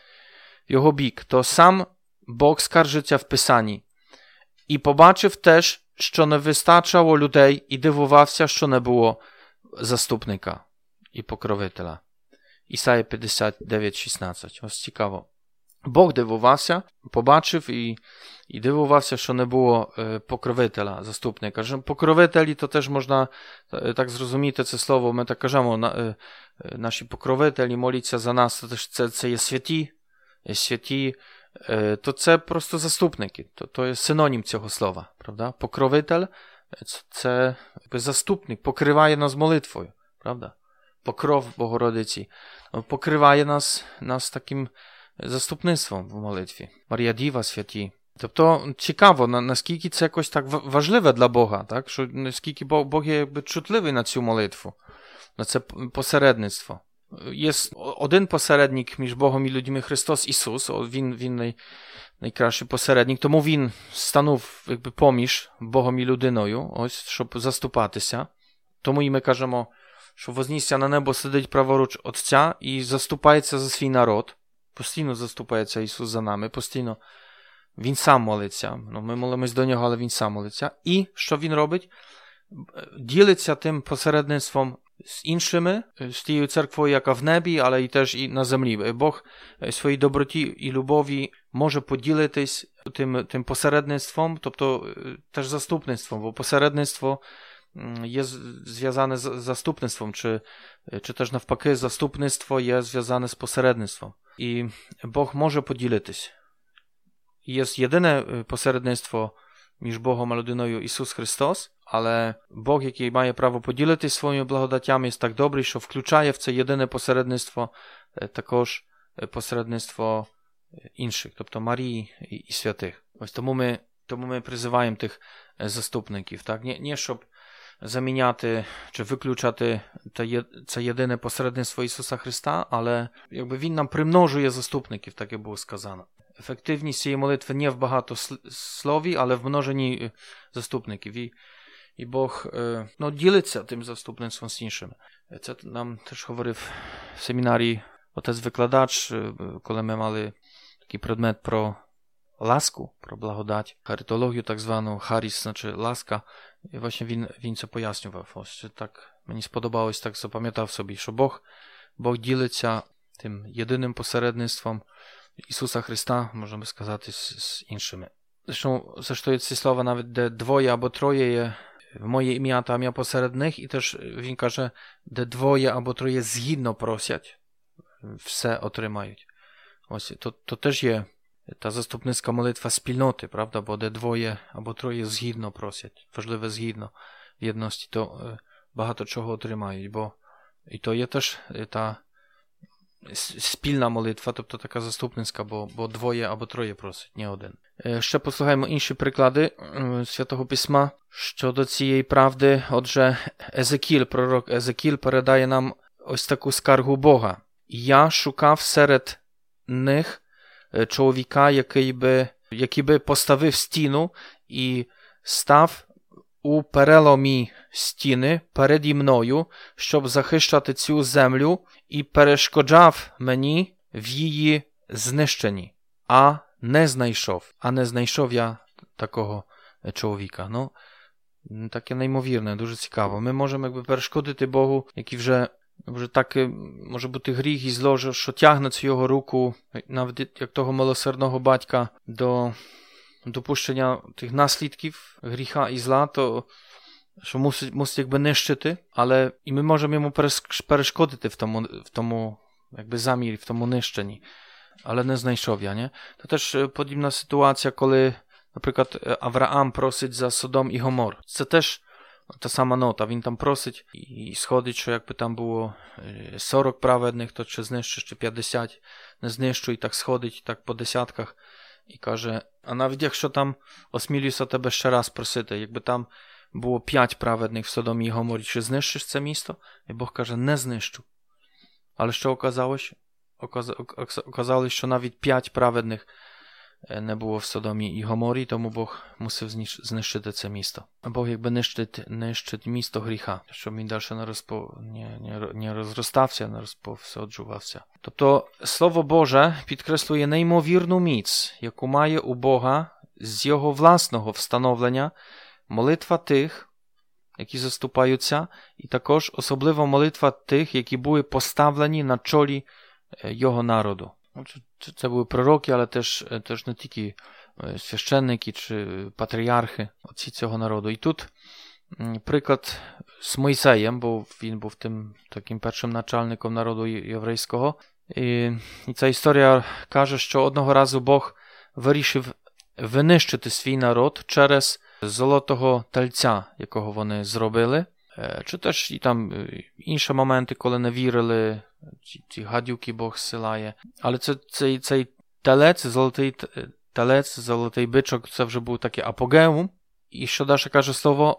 в його бік, то сам Бог скаржиться в Писанні. І побачив теж, що не вистачало людей, і дивувався, що не було заступника і покровителя. Ісая п'ятдесят дев'ять, шістнадцять. Ось цікаво. Бог дивувався, побачив і, і дивувався, що не було е, покровителя, заступника. Покровителі, то теж можна е, так зрозуміти це слово. Ми так кажемо, на, е, наші покровителі моляться за нас, це, це, це є святі, є святі, е, то це просто заступники, то, то є синонім цього слова, правда? Покровитель – це якби заступник, покриває нас молитвою, правда? Покров Богородиці покриває нас, нас таким заступництвом в молитві. Марія Діва, святі. Тобто цікаво, наскільки це якось так важливе для Бога, так? Що наскільки Бог є якби чутливий на цю молитву, на це посередництво. Є один посередник між Богом і людьми, Христос Ісус, він, він най, найкращий посередник, тому він станув якби поміж Богом і людиною, ось, щоб заступатися. Тому і ми кажемо, що вознісся на небо сидить праворуч Отця і заступається за свій народ. Постійно заступається Ісус за нами, постійно Він сам молиться. Ну, ми молимось до Нього, але Він сам молиться. І що Він робить? Ділиться тим посередництвом з іншими, з тією церквою, яка в небі, але і теж і на землі. Бог в своїй доброті і любові може поділитись тим, тим посередництвом, тобто теж заступництвом, бо посередництво є зв'язане з заступництвом, чи, чи теж навпаки заступництво є зв'язане з посередництвом. І Бог може поділитись. Є єдине посередництво між Богом і людиною Ісус Христос, але Бог, який має право поділитись своїми благодатями, є так добрий, що включає в це єдине посередництво також посередництво інших, тобто Марії і святих. Ось тому ми, тому ми призиваємо тих заступників. Так? Не, не щоб заміняти чи виключати це єдине посередництво Ісуса Христа, але якби Він нам примножує заступників, так і було сказано. Ефективність цієї молитви не в багатослові, але в множенні заступників. І, і Бог ну, ділиться тим заступництвом з іншими. Це нам теж говорив в семінарії отець-викладач, коли ми мали такий предмет про ласку, про благодать, харитологію так звану, харіс, значить ласка. І właśnie він, він це пояснював. Ось так мені сподобалось, так запам'ятав собі, що Бог, Бог ділиться тим єдиним посередництвом Ісуса Христа, можемо сказати, з, з іншими. Zresztą, zresztą є ці слова навіть, де двоє або троє є в моє ім'я там я посеред них, і теж він каже, де двоє або троє згідно просять, все отримають. Ось, то, то теж є та заступницька молитва спільноти, правда, бо де двоє або троє згідно просять, важливе згідно в єдності, то багато чого отримають, бо і то є теж та спільна молитва, тобто така заступницька, бо, бо двоє або троє просять, не один. Ще послухаємо інші приклади Святого Письма щодо цієї правди. Отже, Езекіль, пророк Езекіль передає нам ось таку скаргу Бога. Я шукав серед них чоловіка, який би, який би поставив стіну і став у переломі стіни переді мною, щоб захищати цю землю, і перешкоджав мені в її знищенні. А не знайшов. А не знайшов я такого чоловіка. Ну, таке неймовірне, дуже цікаво. Ми можемо якби перешкодити Богу, який вже, вже так може бути гріх і зло, що тягне цю його руку, навіть як того милосердного батька, до допущення тих наслідків гріха і зла, то що мусить, мусить якби нищити, але і ми можемо йому перешкодити в тому, в тому якби замірі, в тому нищенні. Але не знайшов я, nie? To też podobna sytuacja, kiedy na przykład Авраам просить за Содом і Гомор. Це теж та сама нота. Він там просить і сходить, що якби там було сорок праведних, то чи знищиш, чи п'ятдесят не знищу, і так сходить, так по десятках. І каже, а навіть якщо там осмілюся тебе ще раз просити, якби там було п'ять праведних в Содомі і Гоморі, чи знищиш це місто? І Бог каже, не знищу. Але що оказалося? Оказалось, що навіть п'ять праведних не було в Содомі і Гоморі, тому Бог мусив знищити це місто. Бог якби нищить, нищить місто гріха, щоб він далі не, розпо... не, не, не розростався, не розповсюджувався. Тобто Слово Боже підкреслює неймовірну міць, яку має у Бога з його власного встановлення молитва тих, які заступаються, і також особливо молитва тих, які були поставлені на чолі його народу. Це були пророки, але теж, теж не тільки священники чи патріархи отці цього народу. І тут приклад з Мойсеєм, бо він був тим таким першим начальником народу єврейського. І, і ця історія каже, що одного разу Бог вирішив винищити свій народ через золотого тельця, якого вони зробили. Чи теж і там інші моменти, коли не вірили, ці, ці гадюки Бог зсилає. Але це, цей, цей телець, золотий телець, золотий бичок, це вже був таке апогеум. І що далі каже слово,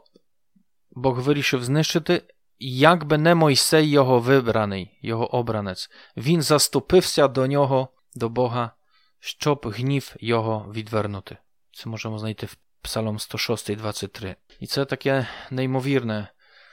Бог вирішив знищити, якби не Мойсей його вибраний, його обранець. Він заступився до нього, до Бога, щоб гнів його відвернути. Це можемо знайти в Псалом сто шість, двадцять три. І це таке неймовірне.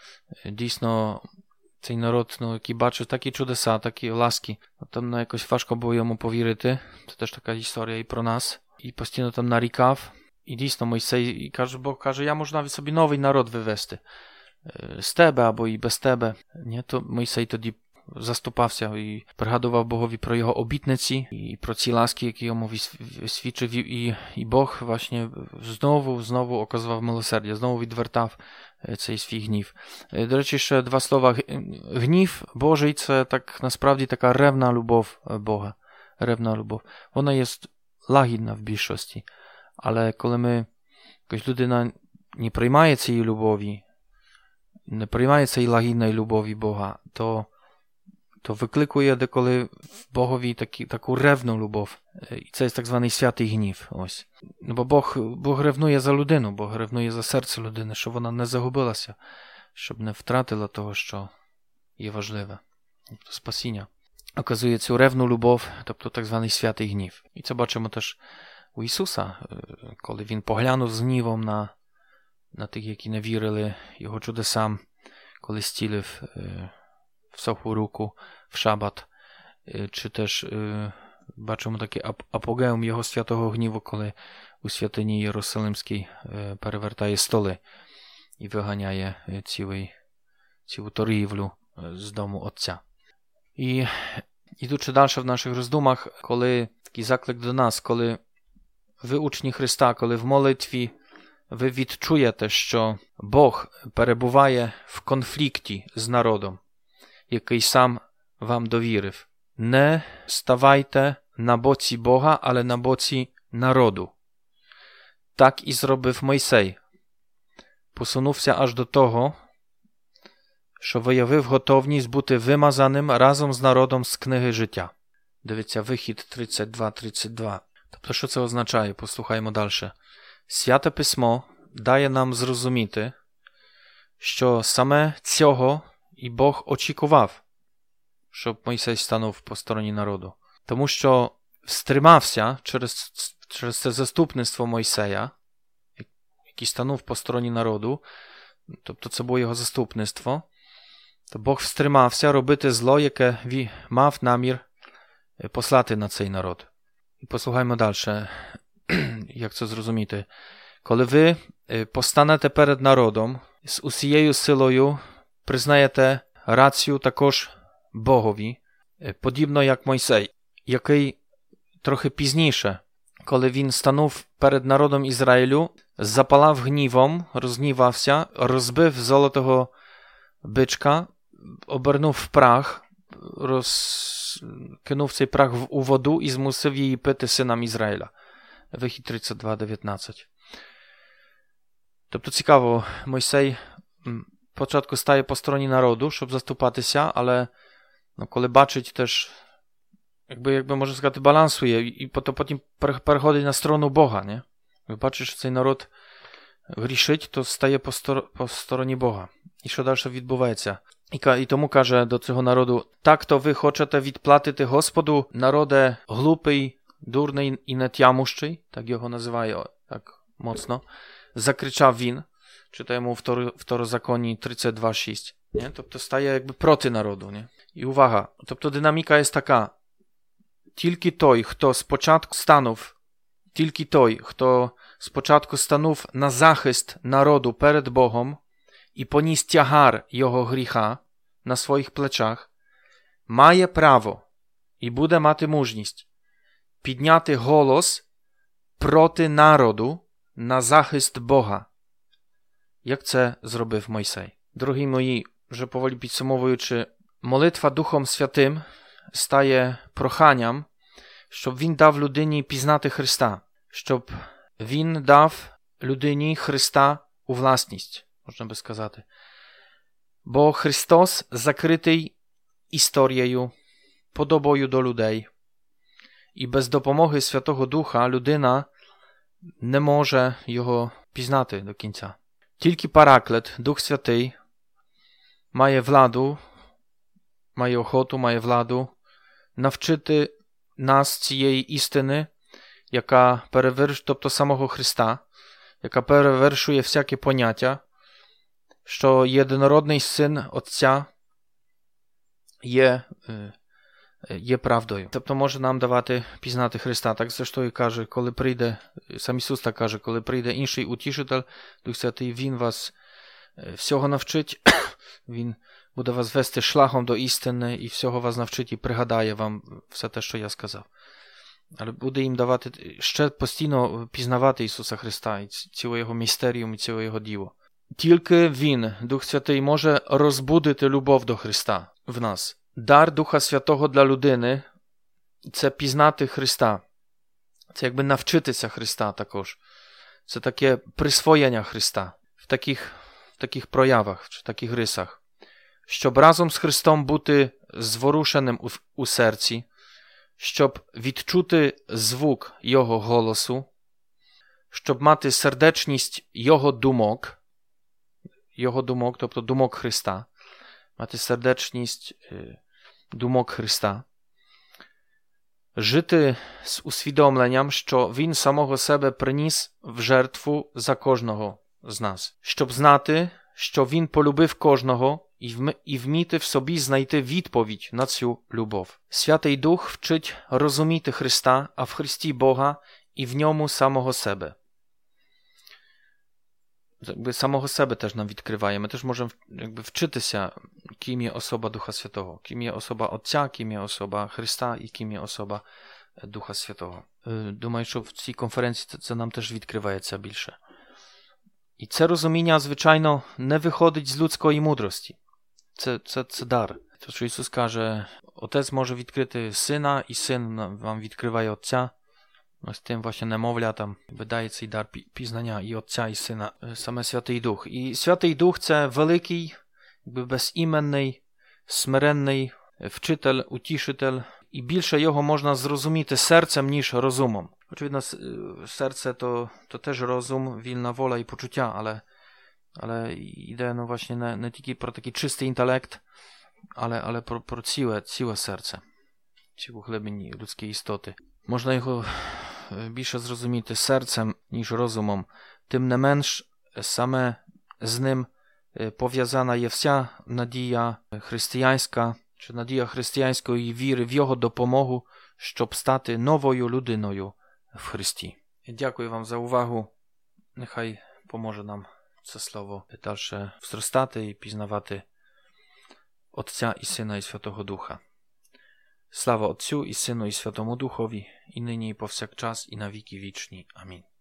Дійсно, цей народ, ну, який бачив такі чудеса, такі ласки, там ну, якось важко було йому повірити. Це теж така історія і про нас. І постійно там нарікав. І дійсно Мойсей, і каже, Бог каже, я можу навіть собі новий народ вивести. З тебе або і без тебе. Ні, то Мойсей тоді заступався і пригадував Богові про його обітниці і про ці ласки, які йому свідчив. І, і Бог właśnie знову, знову оказував милосердя, знову відвертав цей свій гнів. До речі, ще два слова. Гнів Божий – це так насправді така ревна любов Бога. Ревна любов. Вона є лагідна в більшості. Але коли ми, якось людина не приймає цієї любові, не приймає цієї лагідної любові Бога, то то викликує деколи в Богові такі, таку ревну любов. І це є так званий святий гнів. Ось. Ну, бо Бог, Бог ревнує за людину, Бог ревнує за серце людини, щоб вона не загубилася, щоб не втратила того, що є важливе. Тобто спасіння. Оказує цю ревну любов, тобто так званий святий гнів. І це бачимо теж у Ісуса, коли Він поглянув з гнівом на, на тих, які не вірили Його чудесам, коли стілив всоху руку w szabat, czy też yy, бачимо таке апогеум його святого гніву, коли у святині Єрусалимській yy, перевертає столи і виганяє yy, цілий, цілу торгівлю yy, з дому Отця. І ідучи далі в наших роздумах, коли такий заклик до нас, коли ви учні Христа, коли в молитві ви відчуєте, що Бог перебуває в конфлікті з народом, який сам вам довірив. Не ставайте на боці Бога, але на боці народу. Так і зробив Мойсей. Посунувся аж до того, що виявив готовність бути вимазаним разом з народом з книги життя. Дивіться, Вихід тридцять два тридцять два. Тобто, що це означає? Послухаймо далі. Святе Письмо дає нам зрозуміти, що саме цього і Бог очікував, щоб Мойсей станув по стороні народу. Тому що встримався через, через це заступництво Мойсея, який станув по стороні народу, тобто це було його заступництво, то Бог встримався робити зло, яке він мав намір послати на цей народ. І послухаймо далі, як це зрозуміти. Коли ви постанете перед народом, з усією силою признаєте рацію також Богові, подібно як Мойсей, який трохи пізніше, коли він станув перед народом Ізраїлю, запалав гнівом, розгнівався, розбив золотого бичка, обернув в прах, розкинув цей прах у воду і змусив її пити синам Ізраїля. Вихід тридцять два дев'ятнадцять. Тобто цікаво, Мойсей спочатку стає по стороні народу, щоб заступатися, але ну, коли бачить теж, якби, якби можна сказати, балансує і потім переходить на сторону Бога, не? Ви бачите, що цей народ грішить, то стає по, стор- по стороні Бога. І що далі відбувається? І, і тому каже до цього народу: так то ви хочете відплатити Господу, народе глупий, дурний і нетямущий, так його називає так моцно, закричав він, czytajmy u Wtorozakoni trzydzieści dwa sześć, nie? Тобто стає якби проти народу, nie? І увага, тобто динаміка є така: тільки той, хто спочатку станув, тільки той, хто спочатку станув на захист народу перед Богом і поніс тягар його гріха на своїх плечах, має право і буде мати мужність підняти голос проти народу на захист Бога, як це зробив Мойсей. Дорогі мої, вже поволі підсумовуючи, молитва Духом Святим стає проханням, щоб він дав людині пізнати Христа, щоб він дав людині Христа у власність, можна би сказати. Бо Христос закритий історією, подобою до людей. І без допомоги Святого Духа людина не може його пізнати до кінця. Тільки Параклет, Дух Святий, має владу, має охоту, має владу навчити нас цієї істини, яка перевершує, тобто самого Христа, яка перевершує всяке поняття, що єдинородний Син Отця є, є правдою. Тобто може нам давати пізнати Христа. Так зрештою каже, коли прийде, сам Ісус так каже, коли прийде інший утішитель, Дух Святий, Він вас всього навчить, Він буде вас вести шляхом до істини і всього вас навчить і пригадає вам все те, що я сказав. Але буде їм давати ще постійно пізнавати Ісуса Христа і ціле Його містеріум і ціле Його діло. Тільки Він, Дух Святий, може розбудити любов до Христа в нас. Дар Духа Святого для людини – це пізнати Христа. Це якби навчитися Христа також. Це таке присвоєння Христа в таких, в таких проявах, в таких рисах. Щоб разом з Христом бути зворушеним у, у серці, щоб відчути звук Його голосу, щоб мати сердечність Його думок, Його думок, тобто думок Христа, мати сердечність думок Христа, жити з усвідомленням, що Він самого себе приніс в жертву за кожного з нас, щоб знати, що Він полюбив кожного і вміти в собі знайти відповідь на цю любов. Святий Дух вчить розуміти Христа, а в Христі Бога і в ньому самого себе. Jakby samego siebie też nam odkrywaje. My też możemy jakby wczytać się, kim jest osoba Ducha Świętego, kim jest osoba Ojca, kim jest osoba Chrysta i kim jest osoba Ducha Świętego. Думаю, що в цій конференції це нам теж відкривається більше. І це розуміння, звичайно, не виходить з людської мудрості. Це, це, це дар. То, що Ісус каже, Отець може відкрити Сина, і Син вам відкриває Отця. Ось тим właśnie немовлятам видає цей дар пізнання і Отця, і Сина, саме Святий Дух. І Святий Дух – це великий, якби безіменний, смиренний вчитель, утішитель. І більше його можна зрозуміти серцем, ніж розумом. Очевидно, serce to, to też rozum, wilna wola i poczucia, ale, ale idę no właśnie nie, nie tylko pro taki czysty intelekt, ale, ale pro, pro siłę, siłę serca, siłę chlebni ludzkiej istoty. Można його більше зрозуміти серцем, ніж розумом. Тим не менш, саме з ним пов'язана є вся надія християнська, чи надія християнської віри в його допомогу, щоб стати новою людиною в Христі. Дякую вам за увагу. Нехай поможе нам це слово далі зростати і пізнавати Отця і Сина і Святого Духа. Слава Отцю і Synu i Świętemu Duchowi, i nyni i powsякчас, i na wieki wieczni. Amin.